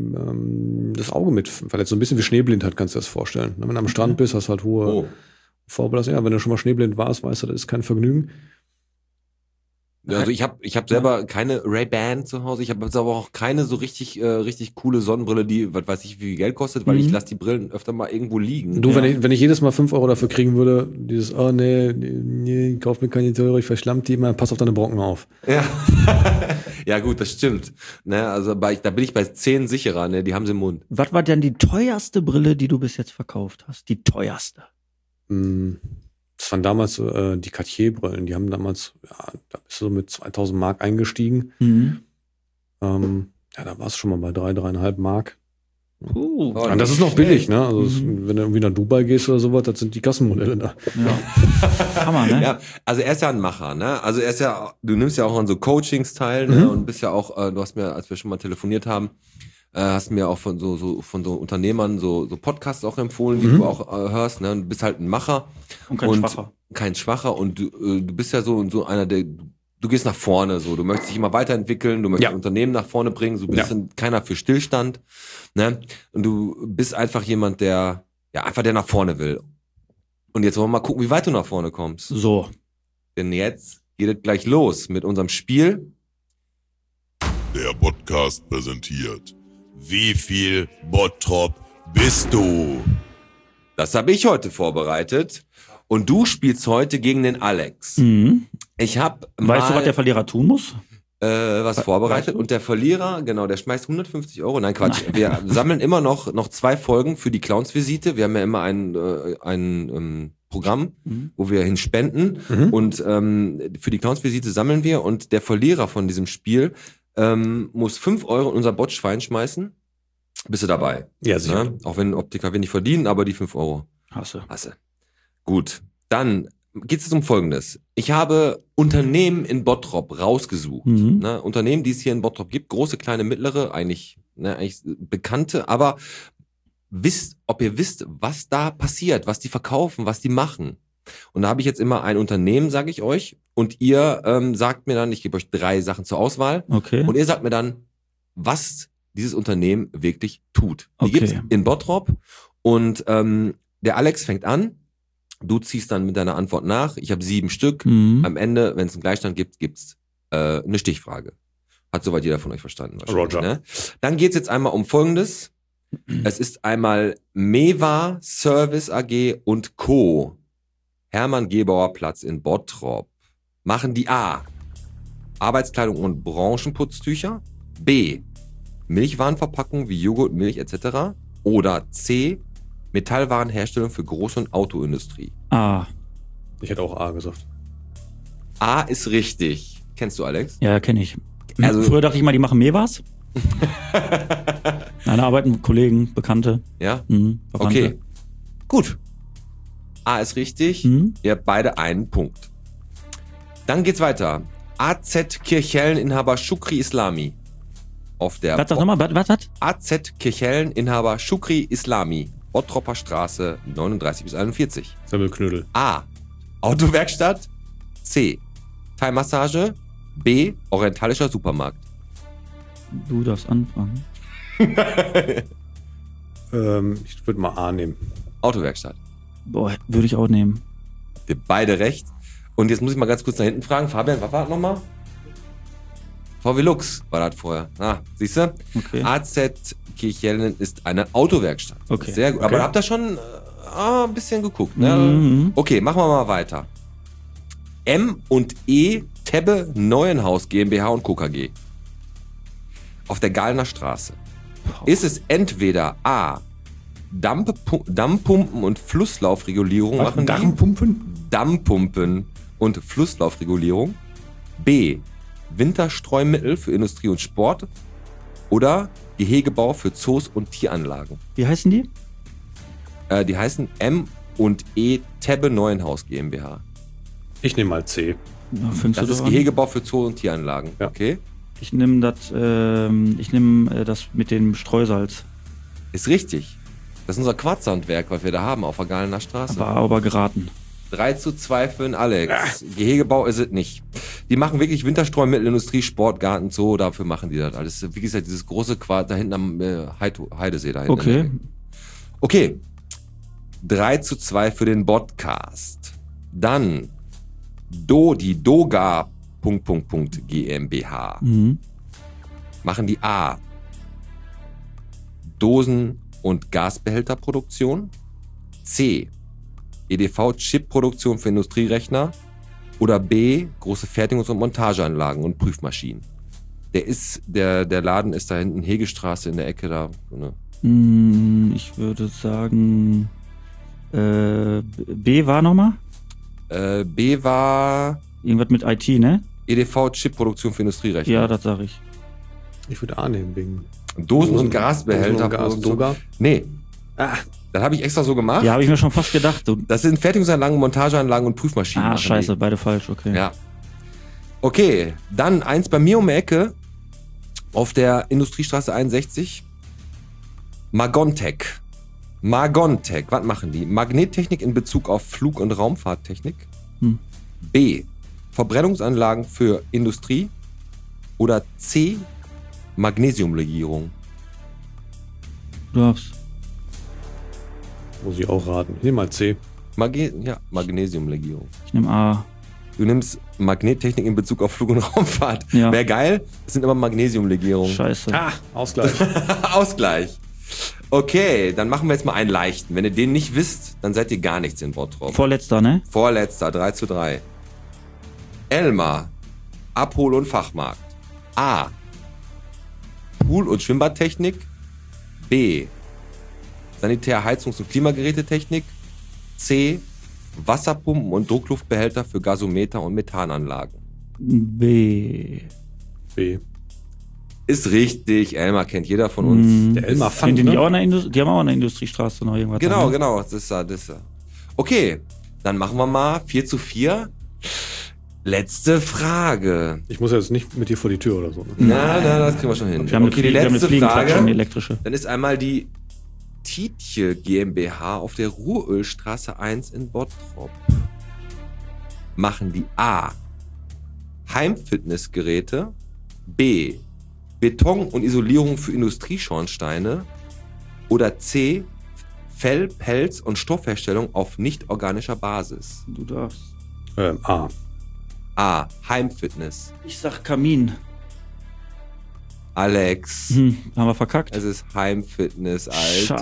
das Auge mit verletzt. So ein bisschen wie Schneeblindheit kannst du dir das vorstellen. Wenn du am Strand bist, hast du halt hohe Oh. Vorbelastung. Ja, wenn du schon mal schneeblind warst, weißt du, das ist kein Vergnügen. Ja, also ich hab selber keine Ray-Ban zu Hause. Ich habe jetzt aber auch keine so richtig coole Sonnenbrille, die, was weiß ich, wie viel Geld kostet, weil ich lasse die Brillen öfter mal irgendwo liegen. Du, Ja. wenn ich jedes Mal 5 € dafür kriegen würde, dieses, oh nee, kauf mir keine teure, ich verschlamm die immer, pass auf deine Brocken auf. Ja. Ja gut, das stimmt. Ne, also da bin ich bei 10 sicherer, ne? Die haben sie im Mund. Was war denn die teuerste Brille, die du bis jetzt verkauft hast? Die teuerste. Das waren damals die Cartier-Brillen, die haben damals, ja, da bist du so mit 2000 Mark eingestiegen. Mhm. Ja, da war es schon mal bei 3,5 Mark. Oh, Und das ist noch billig, ne? Also wenn du irgendwie nach Dubai gehst oder sowas, das sind die Kassenmodelle da. Ja. Hammer, ne? Ja, also er ist ja ein Macher, ne? Also er ist ja, du nimmst ja auch an so Coachings teil, ne? Und bist ja auch, du hast mir, als wir schon mal telefoniert haben, Hast mir auch von so Unternehmern so Podcasts auch empfohlen, die du auch hörst. Ne? Du bist halt ein Macher. Und kein Schwacher. Kein Schwacher. Und du bist ja so einer, der... Du gehst nach vorne, so. Du möchtest dich immer weiterentwickeln, du möchtest Unternehmen nach vorne bringen, so bist keiner für Stillstand, ne? Und du bist einfach jemand, der nach vorne will. Und jetzt wollen wir mal gucken, wie weit du nach vorne kommst. So. Denn jetzt geht es gleich los mit unserem Spiel. Der Podcast präsentiert. Wie viel Bottrop bist du? Das habe ich heute vorbereitet. Und du spielst heute gegen den Alex. Mhm. Ich habe Weißt du, was der Verlierer tun muss? Was vorbereitet. Und der Verlierer, genau, der schmeißt 150 €. Nein, Quatsch. Wir sammeln immer noch 2 Folgen für die Clownsvisite. Wir haben ja immer ein Programm, wo wir hinspenden. Und für die Clownsvisite sammeln wir. Und der Verlierer von diesem Spiel muss 5 € in unser Botschwein schmeißen. Bist du dabei? Ja, sicher. Ne? Auch wenn Optiker wenig verdienen, aber die 5 €. Hasse. Gut, dann geht es um Folgendes. Ich habe Unternehmen in Bottrop rausgesucht. Ne? Unternehmen, die es hier in Bottrop gibt. Große, kleine, mittlere, eigentlich bekannte. Aber ob ihr wisst, was da passiert, was die verkaufen, was die machen. Und da habe ich jetzt immer ein Unternehmen, sage ich euch. Und ihr sagt mir dann, ich gebe euch 3 Sachen zur Auswahl. Okay. Und ihr sagt mir dann, was dieses Unternehmen wirklich tut. Die gibt's in Bottrop. Und der Alex fängt an. Du ziehst dann mit deiner Antwort nach. Ich habe 7 Stück. Am Ende, wenn es einen Gleichstand gibt, gibt's eine Stichfrage. Hat soweit jeder von euch verstanden wahrscheinlich. Roger. Ne? Dann geht's jetzt einmal um Folgendes. Es ist einmal Mewa Service AG und Co. Hermann Gebauer Platz in Bottrop. Machen die A. Arbeitskleidung und Branchenputztücher. B. Milchwarenverpackung wie Joghurt, Milch etc. Oder C. Metallwarenherstellung für Groß- und Autoindustrie. A. Ich hätte auch A gesagt. A ist richtig. Kennst du, Alex? Ja, kenne ich. Also- Früher dachte ich mal, die machen Mewas. Nein, da arbeiten Kollegen, Bekannte. Ja? Verwandte. Okay. Gut. A ist richtig. Ihr habt beide einen Punkt. Dann geht's weiter. AZ Kirchhellen-Inhaber Shukri Islami. Auf der Was, sag nochmal, was? AZ Kirchhellen-Inhaber Shukri Islami. Bottropper Straße 39 bis 41. Semmelknödel. A. Autowerkstatt. C. Thai-Massage. B. Orientalischer Supermarkt. Du darfst anfangen. Ich würde mal A nehmen. Autowerkstatt. Boah, würde ich auch nehmen. Habt ihr beide recht. Und jetzt muss ich mal ganz kurz nach hinten fragen. Fabian, was war das nochmal? VW Lux war das vorher. Siehst du? Okay. AZ Kirchhellen ist eine Autowerkstatt. Okay. Sehr gut. Okay. Aber habt ihr schon ein bisschen geguckt, ne? Okay, machen wir mal weiter. M&E Tebbe Neuenhaus GmbH und Co. KG. Auf der Gallner Straße. Ist es entweder A. Dammpumpen und Flusslaufregulierung machen die? Dammpumpen? Dammpumpen und Flusslaufregulierung. B. Winterstreumittel für Industrie und Sport. Oder Gehegebau für Zoos und Tieranlagen. Wie heißen die? Die heißen M&E Tebbe Neuenhaus GmbH. Ich nehme mal C. Ja, fängst Das du ist doch an? Gehegebau für Zoos und Tieranlagen. Ja. Okay? Ich nehme das mit dem Streusalz. Ist richtig. Das ist unser Quarzsandwerk, was wir da haben auf der Galener Straße. War aber geraten. 3:2 für den Alex. Gehegebau ist es nicht. Die machen wirklich Winterstreumittel, Industrie, Sport, Garten, Zoo. Dafür machen die das alles. Wie gesagt, dieses große Quarz da hinten am Heidesee da hinten. Okay. Okay. 3:2 für den Podcast. Dann die Doga ... GmbH. Machen die A. Dosen- und Gasbehälterproduktion. C. EDV-Chip-Produktion für Industrierechner. Oder B. Große Fertigungs- und Montageanlagen und Prüfmaschinen. Der Laden ist da hinten, Hegestraße in der Ecke da. Ne? Ich würde sagen, B war nochmal? B war Irgendwas mit IT, ne? EDV-Chip-Produktion für Industrierechner. Ja, das sage ich. Ich würde A nehmen, wegen Dosen- und Gasbehälter. Doga. Nee. Das habe ich extra so gemacht. Ja, habe ich mir schon fast gedacht. Das sind Fertigungsanlagen, Montageanlagen und Prüfmaschinen. Ah, machen scheiße, die. beide falsch, okay. Ja. Okay, dann eins bei mir um die Ecke auf der Industriestraße 61. Magontech. Magontech, was machen die? Magnettechnik in Bezug auf Flug- und Raumfahrttechnik. B. Verbrennungsanlagen für Industrie. Oder C. Magnesiumlegierung. Du darfst. Muss ich auch raten. Ich nehme mal C. Magnesiumlegierung. Ich nehme A. Du nimmst Magnettechnik in Bezug auf Flug- und Raumfahrt. Ja. Wäre geil, es sind aber Magnesiumlegierungen. Scheiße. Ausgleich. Ausgleich. Okay, dann machen wir jetzt mal einen leichten. Wenn ihr den nicht wisst, dann seid ihr gar nichts in Bottrop. Vorletzter, ne? Vorletzter, 3:3. Elmar, Abhol- und Fachmarkt. A. Pool- und Schwimmbadtechnik. B. Sanitär-, Heizungs- und Klimagerätetechnik. C. Wasserpumpen und Druckluftbehälter für Gasometer und Methananlagen. B. B. Ist richtig, Elmar kennt jeder von uns. Der Elmar Finden Fand, die, ne? auch die haben auch eine Industriestraße noch irgendwas. Genau, ne? genau, das ist er. Okay, dann machen wir mal 4:4. Letzte Frage. Ich muss jetzt nicht mit dir vor die Tür oder so. Ne? Na, das kriegen wir schon hin. Wir haben Okay, die eine letzte Fliegenklatsche, eine Frage. elektrische. Dann ist einmal die Tietje GmbH auf der Ruhrölstraße 1 in Bottrop. Machen die A. Heimfitnessgeräte. B. Beton und Isolierung für Industrieschornsteine. Oder C. Fell-, Pelz- und Stoffherstellung auf nicht-organischer Basis. Du darfst. A. A. Heimfitness. Ich sag Kamin. Alex. Haben wir verkackt? Es ist Heimfitness, Alter.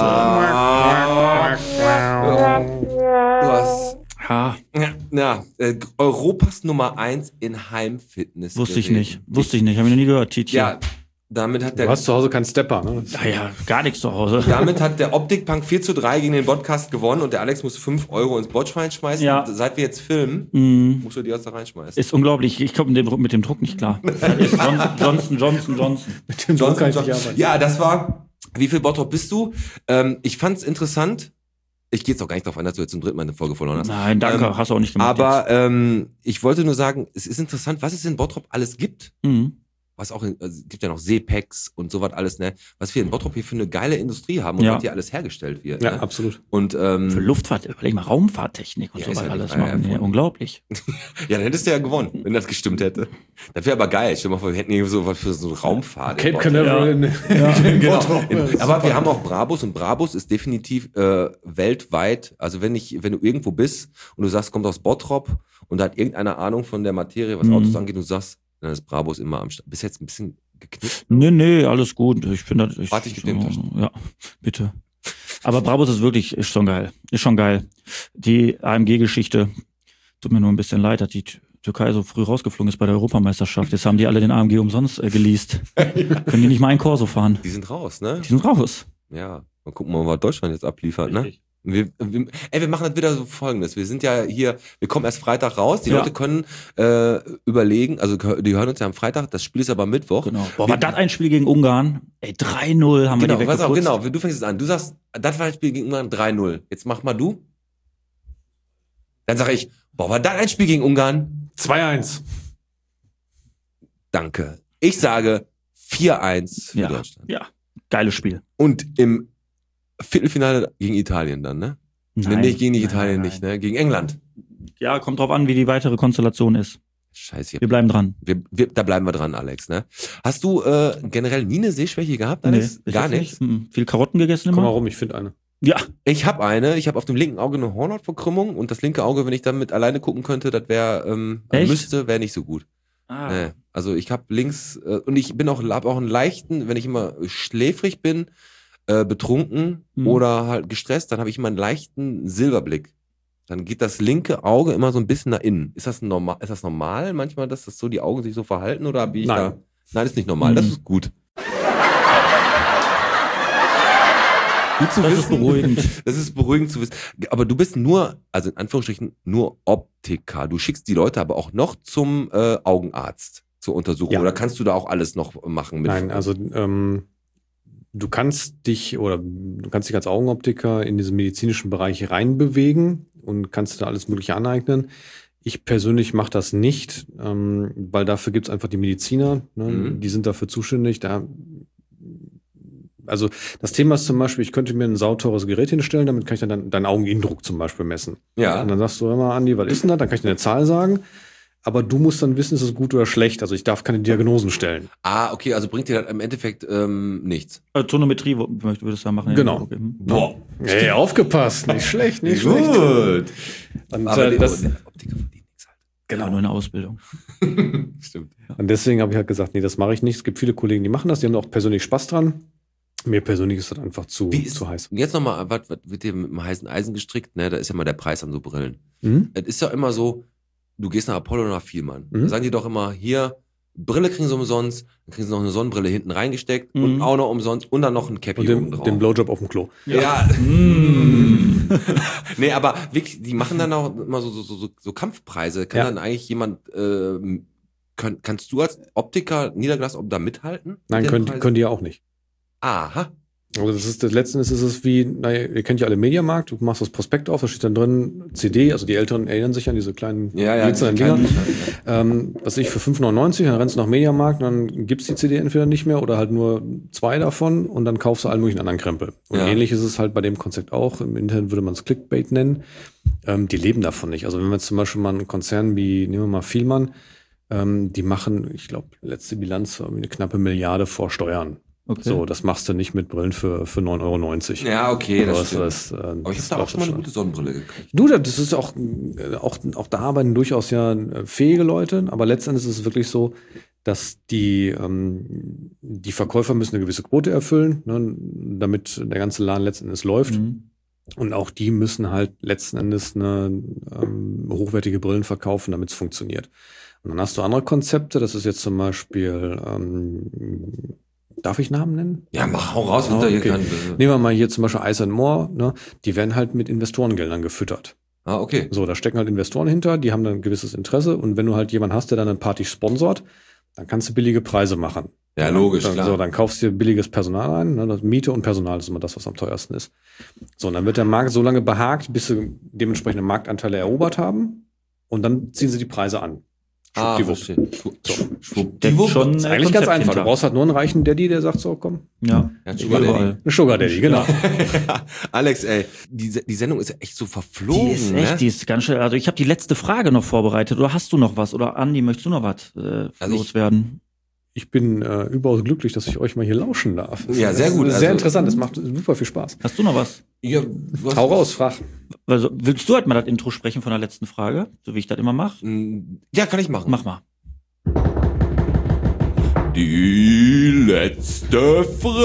Du hast Ja, Europas Nummer 1 in Heimfitness. wusste ich nicht. Habe ich noch nie gehört, Titi. Ja, damit hat Du hast der zu Hause keinen Stepper, ne? Ja, gar nichts zu Hause. damit hat der Optikpunk 4:3 gegen den Podcast gewonnen und der Alex muss 5 Euro ins Botschwein schmeißen. Ja. Und seit wir jetzt filmen, musst du die erst da reinschmeißen. Ist unglaublich. Ich komme mit dem Druck nicht klar. Das ist Johnson. Mit dem Druck kann ich nicht Johnson. arbeiten. Ja, das war. Wie viel Bottrop bist du? Ich fand's interessant. Ich gehe jetzt auch gar nicht darauf ein, dass du jetzt zum dritten Mal eine Folge verloren hast. Nein, danke. Hast du auch nicht gemacht. Aber ich wollte nur sagen, es ist interessant, was es in Bottrop alles gibt. jetzt. Was auch, es gibt ja noch Seepex und sowas alles, ne? Was wir in Bottrop hier für eine geile Industrie haben und Ja. was hier alles hergestellt wird. Ja, Ne? absolut. Und Für Luftfahrt, überleg mal, Raumfahrttechnik und Ja, so ist was ja alles die Reihe machen. Ja, erfunden. unglaublich. ja, dann hättest du ja gewonnen, wenn das gestimmt hätte. Das wäre aber geil. Stell dir mal vor, wir hätten irgendwie so was für so eine Raumfahrt. in Cape Bottrop. Canaveral in Genau. Bottrop. Aber wir haben auch Brabus und Brabus ist definitiv weltweit, also wenn du irgendwo bist und du sagst, kommt aus Bottrop und da hat irgendeine Ahnung von der Materie, was Autos angeht, und du sagst, dann ist Brabus immer am Start. Bist jetzt ein bisschen geknickt? Nee, alles gut. Ich finde das. Warte, ich geb dir einen Taschen. Ja, bitte. Aber Brabus ist schon geil. Ist schon geil. Die AMG-Geschichte, tut mir nur ein bisschen leid, dass die Türkei so früh rausgeflogen ist bei der Europameisterschaft. Jetzt haben die alle den AMG umsonst geleast. Können die nicht mal einen Corso fahren? Die sind raus, ne? Die sind raus. Ja. Mal gucken, was Deutschland jetzt abliefert, ne? Wir machen das wieder so Folgendes. Wir sind ja hier, wir kommen erst Freitag raus. Die Ja. Leute können überlegen, also die hören uns ja am Freitag, das Spiel ist aber Mittwoch. Genau. Boah, war das ein Spiel gegen Ungarn? Ey, 3-0 haben Genau, wir die pass auf, weggeputzt. genau. Du fängst es an. Du sagst, das war ein Spiel gegen Ungarn 3-0. Jetzt mach mal du. Dann sage ich, boah, war das ein Spiel gegen Ungarn? 2-1. Danke. Ich sage 4-1 für Ja. Deutschland. Ja, geiles Spiel. Und im Viertelfinale gegen Italien dann, ne? Nee, nicht gegen Italien nicht, ne? Gegen England. Ja, kommt drauf an, wie die weitere Konstellation ist. Scheiße. Wir bleiben dran. Da bleiben wir dran, Alex, ne? Hast du generell nie eine Sehschwäche gehabt, Alex? ich Gar jetzt nichts? Viel Karotten gegessen Komm mal immer? rum, ich finde eine. Ja. Ich habe eine. Ich habe auf dem linken Auge eine Hornhautverkrümmung und das linke Auge, wenn ich damit alleine gucken könnte, das wäre, Echt? wäre nicht so gut. Ah. Nee. Also ich habe links und ich bin hab auch einen leichten, wenn ich immer schläfrig bin, betrunken oder halt gestresst, dann habe ich immer einen leichten Silberblick. Dann geht das linke Auge immer so ein bisschen nach innen. Ist das normal manchmal, dass das so die Augen sich so verhalten oder wie ich Nein. da? Nein, das ist nicht normal. Das ist gut. Gut zu Das ist wissen. beruhigend. Das ist beruhigend zu wissen. Aber du bist nur, also in Anführungsstrichen, nur Optiker. Du schickst die Leute aber auch noch zum Augenarzt zur Untersuchung. Ja. Oder kannst du da auch alles noch machen? Nein, also du kannst dich als Augenoptiker in diesen medizinischen Bereich reinbewegen und kannst da alles Mögliche aneignen. Ich persönlich mache das nicht, weil dafür gibt's einfach die Mediziner, ne? Die sind dafür zuständig. Da Also das Thema ist zum Beispiel, ich könnte mir ein sauteures Gerät hinstellen, damit kann ich dann deinen Augeninnendruck zum Beispiel messen. Ja. Und dann sagst du immer, Andi, was ist denn das? Dann kann ich dir eine Zahl sagen. Aber du musst dann wissen, ist es gut oder schlecht. Also ich darf keine Diagnosen stellen. Okay, also bringt dir das im Endeffekt nichts. Tonometrie würdest du ja machen. Genau. Ja, okay. Boah. Hey, aufgepasst. Nicht schlecht, nicht schlecht. Gut. Und, Aber das, der Optiker verdient nichts halt. Genau, nur eine Ausbildung. Stimmt. und deswegen habe ich halt gesagt, nee, das mache ich nicht. Es gibt viele Kollegen, die machen das. Die haben auch persönlich Spaß dran. Mir persönlich ist das einfach zu heiß. Jetzt nochmal, was wird dir mit dem heißen Eisen gestrickt? Ne, da ist ja mal der Preis an so Brillen. Mhm. Es ist ja immer so, du gehst nach Apollo oder nach Vielmann. Mhm. Da sagen die doch immer, hier, Brille kriegen sie umsonst, dann kriegen sie noch eine Sonnenbrille hinten reingesteckt und auch noch umsonst und dann noch ein Cappy oben Und drauf. den Blowjob auf dem Klo. Ja. Nee, aber wirklich, die machen dann auch immer so Kampfpreise. Kann Ja. dann eigentlich jemand, kannst du als Optiker Niederglas da mithalten? Nein, Mit den können Preisen? die ja auch nicht. Aha. Also letzten Endes ist es wie, naja, ihr kennt ja alle Mediamarkt, du machst das Prospekt auf, da steht dann drin CD, also die Älteren erinnern sich an diese kleinen glitzernden Dinger. Was ich für 5,99, dann rennst du nach Mediamarkt, dann gibt's die CD entweder nicht mehr oder halt nur 2 davon und dann kaufst du allen möglichen anderen Krempel. Und Ja. ähnlich ist es halt bei dem Konzept auch, im Internet würde man es Clickbait nennen. Die leben davon nicht. Also wenn wir jetzt zum Beispiel mal einen Konzern wie, nehmen wir mal Vielmann, die machen, ich glaube, letzte Bilanz war irgendwie eine knappe Milliarde vor Steuern. Okay. So, das machst du nicht mit Brillen für 9,90 €. Ja, okay, das Aber stimmt. aber Aber ich habe da auch schon mal eine gute Sonnenbrille gekriegt. Du, das ist auch da arbeiten durchaus ja fähige Leute, aber letztendlich ist es wirklich so, dass die Verkäufer müssen eine gewisse Quote erfüllen, ne, damit der ganze Laden letzten Endes läuft. Mhm. Und auch die müssen halt letzten Endes hochwertige Brillen verkaufen, damit es funktioniert. Und dann hast du andere Konzepte, das ist jetzt zum Beispiel, darf ich Namen nennen? Ja, hau raus, hinter okay. hier kann. Nehmen wir mal hier zum Beispiel Ice & More, ne? Die werden halt mit Investorengeldern gefüttert. Okay. So, da stecken halt Investoren hinter, die haben dann ein gewisses Interesse und wenn du halt jemanden hast, der dann eine Party sponsort, dann kannst du billige Preise machen. Ja, logisch, klar. So, dann kaufst du dir billiges Personal ein, ne? Das Miete und Personal ist immer das, was am teuersten ist. So, und dann wird der Markt so lange behagt, bis sie dementsprechende Marktanteile erobert haben und dann ziehen sie die Preise an. Schwuppdiwupp. verstehe. Schwuppdiwupp. Schon Das ist eigentlich ganz Konzept einfach. Du hinter. brauchst halt nur einen reichen Daddy, der sagt so, komm. Ja, Ja, Sugar Daddy. überall. Ein Sugar Daddy, genau. Alex, ey, die Sendung ist ja echt so verflogen. Die ist echt, ne? die ist ganz schön. Also ich habe die letzte Frage noch vorbereitet. Oder hast du noch was? Oder Andi, möchtest du noch was Also loswerden? Ich bin überaus glücklich, dass ich euch mal hier lauschen darf. Ja, sehr gut. Das ist sehr Also- interessant, das macht super viel Spaß. Hast du noch was? Ja, du hast- Hau raus, frag. Also, willst du halt mal das Intro sprechen von der letzten Frage? So wie ich das immer mache? Ja, kann ich machen. Mach mal. Die letzte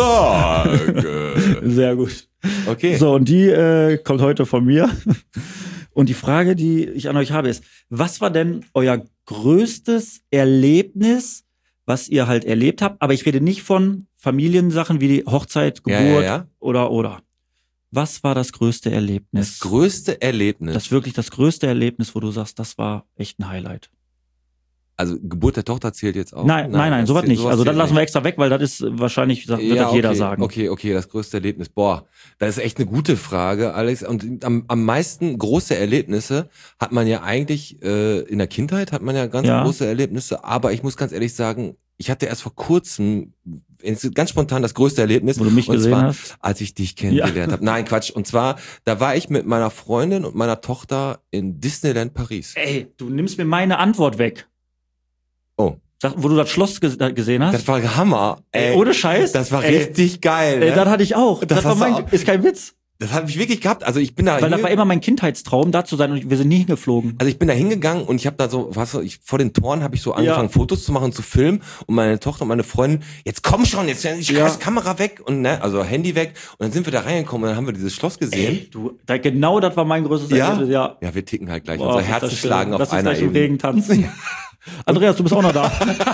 Frage. Sehr gut. Okay. So, und die kommt heute von mir. Und die Frage, die ich an euch habe, ist, was war denn euer größtes Erlebnis, was ihr halt erlebt habt? Aber ich rede nicht von Familiensachen wie die Hochzeit, Geburt Ja. oder. Was war das größte Erlebnis? Das größte Erlebnis. Das wirklich das größte Erlebnis, wo du sagst, das war echt ein Highlight. Also Geburt der Tochter zählt jetzt auch? Nein, das sowas zählt- nicht. Also das zählt lassen wir nicht. extra weg, weil das ist wahrscheinlich, wird Ja, das jeder okay, sagen. Okay, das größte Erlebnis. Boah, das ist echt eine gute Frage, Alex. Und am meisten große Erlebnisse hat man ja eigentlich, in der Kindheit hat man ja ganz Ja. große Erlebnisse. Aber ich muss ganz ehrlich sagen, ich hatte erst vor kurzem, ganz spontan das größte Erlebnis. Wo du mich und gesehen zwar, hast. als ich dich kennengelernt habe. Nein, Quatsch. Und zwar, da war ich mit meiner Freundin und meiner Tochter in Disneyland Paris. Ey, du nimmst mir meine Antwort weg. Oh. Wo du das Schloss gesehen hast? Das war Hammer. Ey, ohne Scheiß? Das war Ey, richtig geil. Ey, Ne? das hatte ich auch. Das Das war hast du mein, auch. ist kein Witz. Das habe ich wirklich gehabt. Also ich bin da Weil das war immer mein Kindheitstraum, da zu sein und wir sind nie hingeflogen. Also ich bin da hingegangen und ich habe da so, vor den Toren habe ich so angefangen, Fotos zu machen, zu filmen und meine Tochter und meine Freundin, jetzt komm schon, jetzt ist die Kamera weg und ne, also Handy weg und dann sind wir da reingekommen und dann haben wir dieses Schloss gesehen. Ey, genau das war mein größtes Erlebnis, ja. Ja, wir ticken halt gleich. Boah, Unsere ist das Herzen schön. schlagen auf Lass uns einer gleich im Ebene. Regen tanzen. Andreas, du bist auch noch da.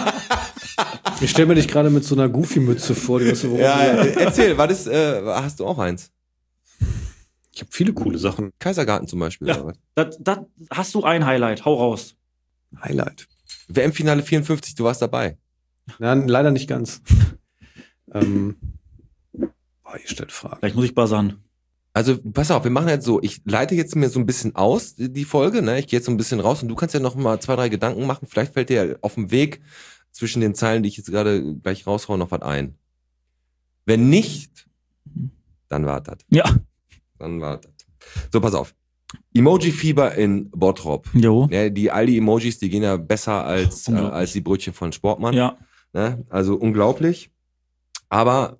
Ich stelle mir dich gerade mit so einer Goofy-Mütze vor. Die, weißt du, Ja, erzähl, hast du auch eins? Ich habe viele coole Sachen. Kaisergarten zum Beispiel. Ja. Oder was? Das hast du ein Highlight, hau raus. Highlight. WM-Finale 54, du warst dabei. Nein, leider nicht ganz. Ihr stellt Fragen. Vielleicht muss ich buzzern. Also pass auf, wir machen jetzt so, ich leite jetzt mir so ein bisschen aus, die Folge, ne? Ich gehe jetzt so ein bisschen raus und du kannst ja noch mal 2, 3 Gedanken machen. Vielleicht fällt dir auf dem Weg zwischen den Zeilen, die ich jetzt gerade gleich raushaue, noch was ein. Wenn nicht, dann war das. Ja. Dann war das. So, pass auf. Emoji-Fieber in Bottrop. Jo. Ja, die Aldi-Emojis, die gehen ja besser als die Brötchen von Sportmann. Ja. Ne? Also unglaublich. Aber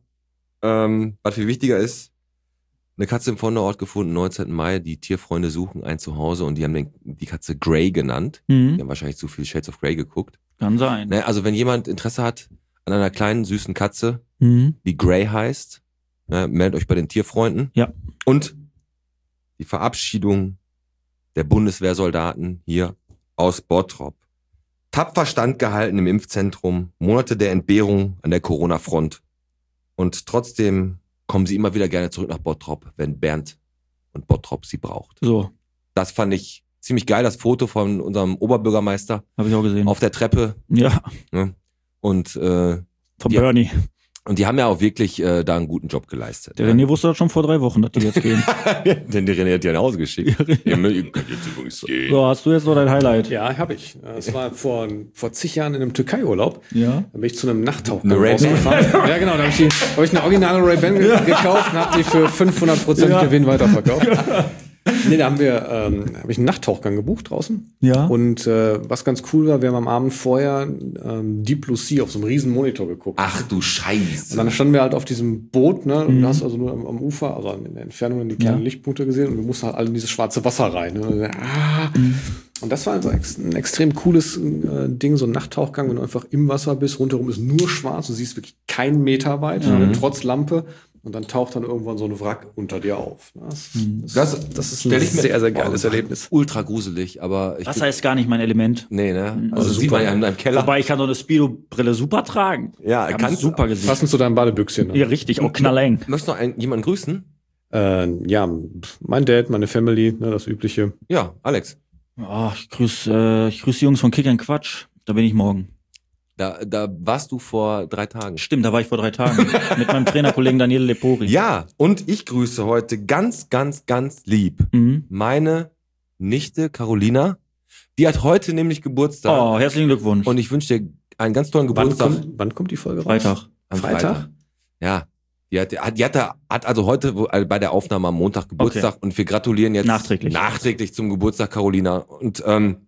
was viel wichtiger ist, eine Katze im Vonderort gefunden, 19. Mai. Die Tierfreunde suchen ein Zuhause und die haben die Katze Grey genannt. Die haben wahrscheinlich zu viel Shades of Grey geguckt. Kann sein. Ne? Also wenn jemand Interesse hat an einer kleinen, süßen Katze, die Grey heißt, ne, meldet euch bei den Tierfreunden. Ja. Und die Verabschiedung der Bundeswehrsoldaten hier aus Bottrop. Tapfer standgehalten im Impfzentrum, Monate der Entbehrung an der Corona-Front. Und trotzdem kommen sie immer wieder gerne zurück nach Bottrop, wenn Bernd und Bottrop sie braucht. So. Das fand ich ziemlich geil, das Foto von unserem Oberbürgermeister. Habe ich auch gesehen. Auf der Treppe. Ja. Ne? Und von Bernie. Und die haben ja auch wirklich da einen guten Job geleistet. Der René wusste das schon vor 3 Wochen, dass die jetzt gehen. Denn der René hat ja nach Hause geschickt. Ihr könnt jetzt übrigens gehen. So, hast du jetzt noch dein Highlight? Ja, habe ich. Das war vor zig Jahren in einem Türkei-Urlaub. Ja. Da bin ich zu einem Nachtauch Eine Ray-Ban? rausgefahren. Ja, genau. Da hab ich eine originale Ray-Ban gekauft und habe die für 500% Gewinn weiterverkauft. Nee, da habe ich einen Nachttauchgang gebucht draußen. Ja. Und was ganz cool war, wir haben am Abend vorher Deep Blue Sea auf so einem riesen Monitor geguckt. Ach du Scheiße. Und dann standen wir halt auf diesem Boot, ne, und du hast also nur am Ufer, also in der Entfernung die kleinen Lichtpunkte gesehen und wir mussten halt alle in dieses schwarze Wasser rein. Ne? Und das war also ein extrem cooles Ding, so ein Nachttauchgang, wenn du einfach im Wasser bist, rundherum ist nur schwarz, du siehst wirklich keinen Meter weit, trotz Lampe. Und dann taucht dann irgendwann so eine Wrack unter dir auf. Das ist ein sehr, sehr geiles Erlebnis. Ultra gruselig, aber Wasser ist gar nicht mein Element. Nee, ne? Also sieht man ja in deinem Keller. Wobei ich kann so eine Speedo-Brille super tragen. Ja, Kann kannst super gesehen. Passend zu deinem Badebüchschen. Ne? Ja, richtig, auch knalleng. Möchtest du noch jemanden grüßen? Ja, mein Dad, meine Family, ne, das Übliche. Ja, Alex. Oh, ich grüße die Jungs von Kick and Quatsch. Da bin ich morgen. Da warst du vor 3 Tagen. Stimmt, da war ich vor 3 Tagen. Mit meinem Trainerkollegen Daniele Lepori. Ja, und ich grüße heute ganz, ganz, ganz lieb meine Nichte Carolina. Die hat heute nämlich Geburtstag. Oh, herzlichen Glückwunsch. Und ich wünsche dir einen ganz tollen Geburtstag. Wann kommt die Folge raus? Freitag. Am Freitag? Ja. Die hat also heute bei der Aufnahme am Montag Geburtstag und wir gratulieren jetzt nachträglich zum Geburtstag, Carolina. Und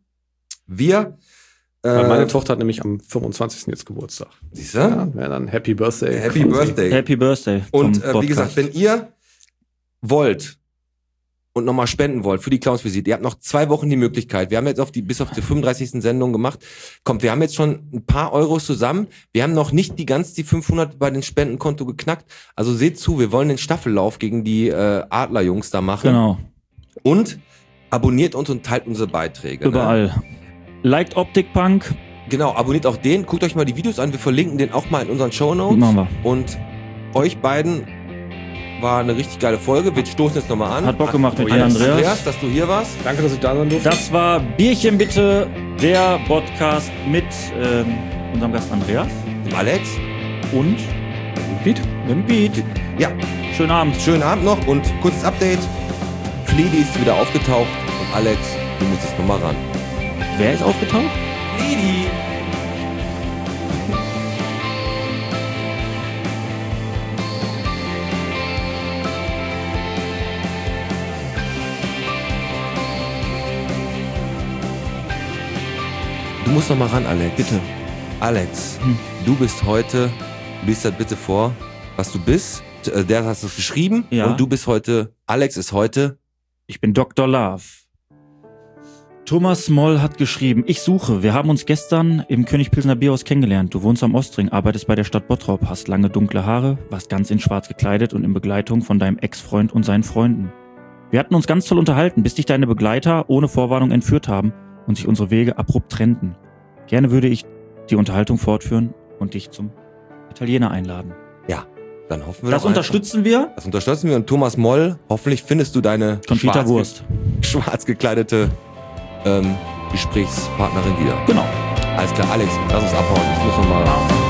Weil meine Tochter hat nämlich am 25. jetzt Geburtstag. Siehst du? Ja, dann Happy Birthday. Happy Birthday. Happy Birthday. Und wie gesagt, wenn ihr wollt und nochmal spenden wollt für die Clownsvisite, ihr habt noch 2 Wochen die Möglichkeit. Wir haben jetzt bis auf die 35. Sendung gemacht. Kommt, wir haben jetzt schon ein paar Euros zusammen. Wir haben noch nicht die 500 bei den Spendenkonto geknackt. Also seht zu, wir wollen den Staffellauf gegen die Adlerjungs da machen. Genau. Und abonniert uns und teilt unsere Beiträge. Überall. Ne? Liked Optic Punk. Genau, abonniert auch den. Guckt euch mal die Videos an. Wir verlinken den auch mal in unseren Shownotes. Machen wir. Und euch beiden war eine richtig geile Folge. Wir stoßen jetzt nochmal an. Hat Bock gemacht mit dir, Andreas. Dass du hier warst. Danke, dass ich da sein durfte. Das war Bierchen bitte, der Podcast mit unserem Gast Andreas. Alex. Und Pete. mit Beat. Ja, Schönen Abend. schönen Abend noch und kurzes Update. Fleedy ist wieder aufgetaucht und Alex, du musst jetzt nochmal ran. Wer ist aufgetaucht? Fleedy! Du musst noch mal ran, Alex. Bitte. Alex, du bist heute, liest das bitte vor, was du bist. Der hast du geschrieben. Ja. Und du bist heute, Alex ist heute. Ich bin Dr. Love. Thomas Moll hat geschrieben, ich suche. Wir haben uns gestern im König-Pilsener Bierhaus kennengelernt. Du wohnst am Ostring, arbeitest bei der Stadt Bottrop, hast lange dunkle Haare, warst ganz in schwarz gekleidet und in Begleitung von deinem Ex-Freund und seinen Freunden. Wir hatten uns ganz toll unterhalten, bis dich deine Begleiter ohne Vorwarnung entführt haben und sich unsere Wege abrupt trennten. Gerne würde ich die Unterhaltung fortführen und dich zum Italiener einladen. Ja, dann hoffen wir Das doch unterstützen wir. Das unterstützen wir. Und Thomas Moll, hoffentlich findest du deine Conchita Wurst. schwarz gekleidete Gesprächspartnerin wieder. Genau. Alles klar, Alex, lass uns abhauen. Ich muss noch mal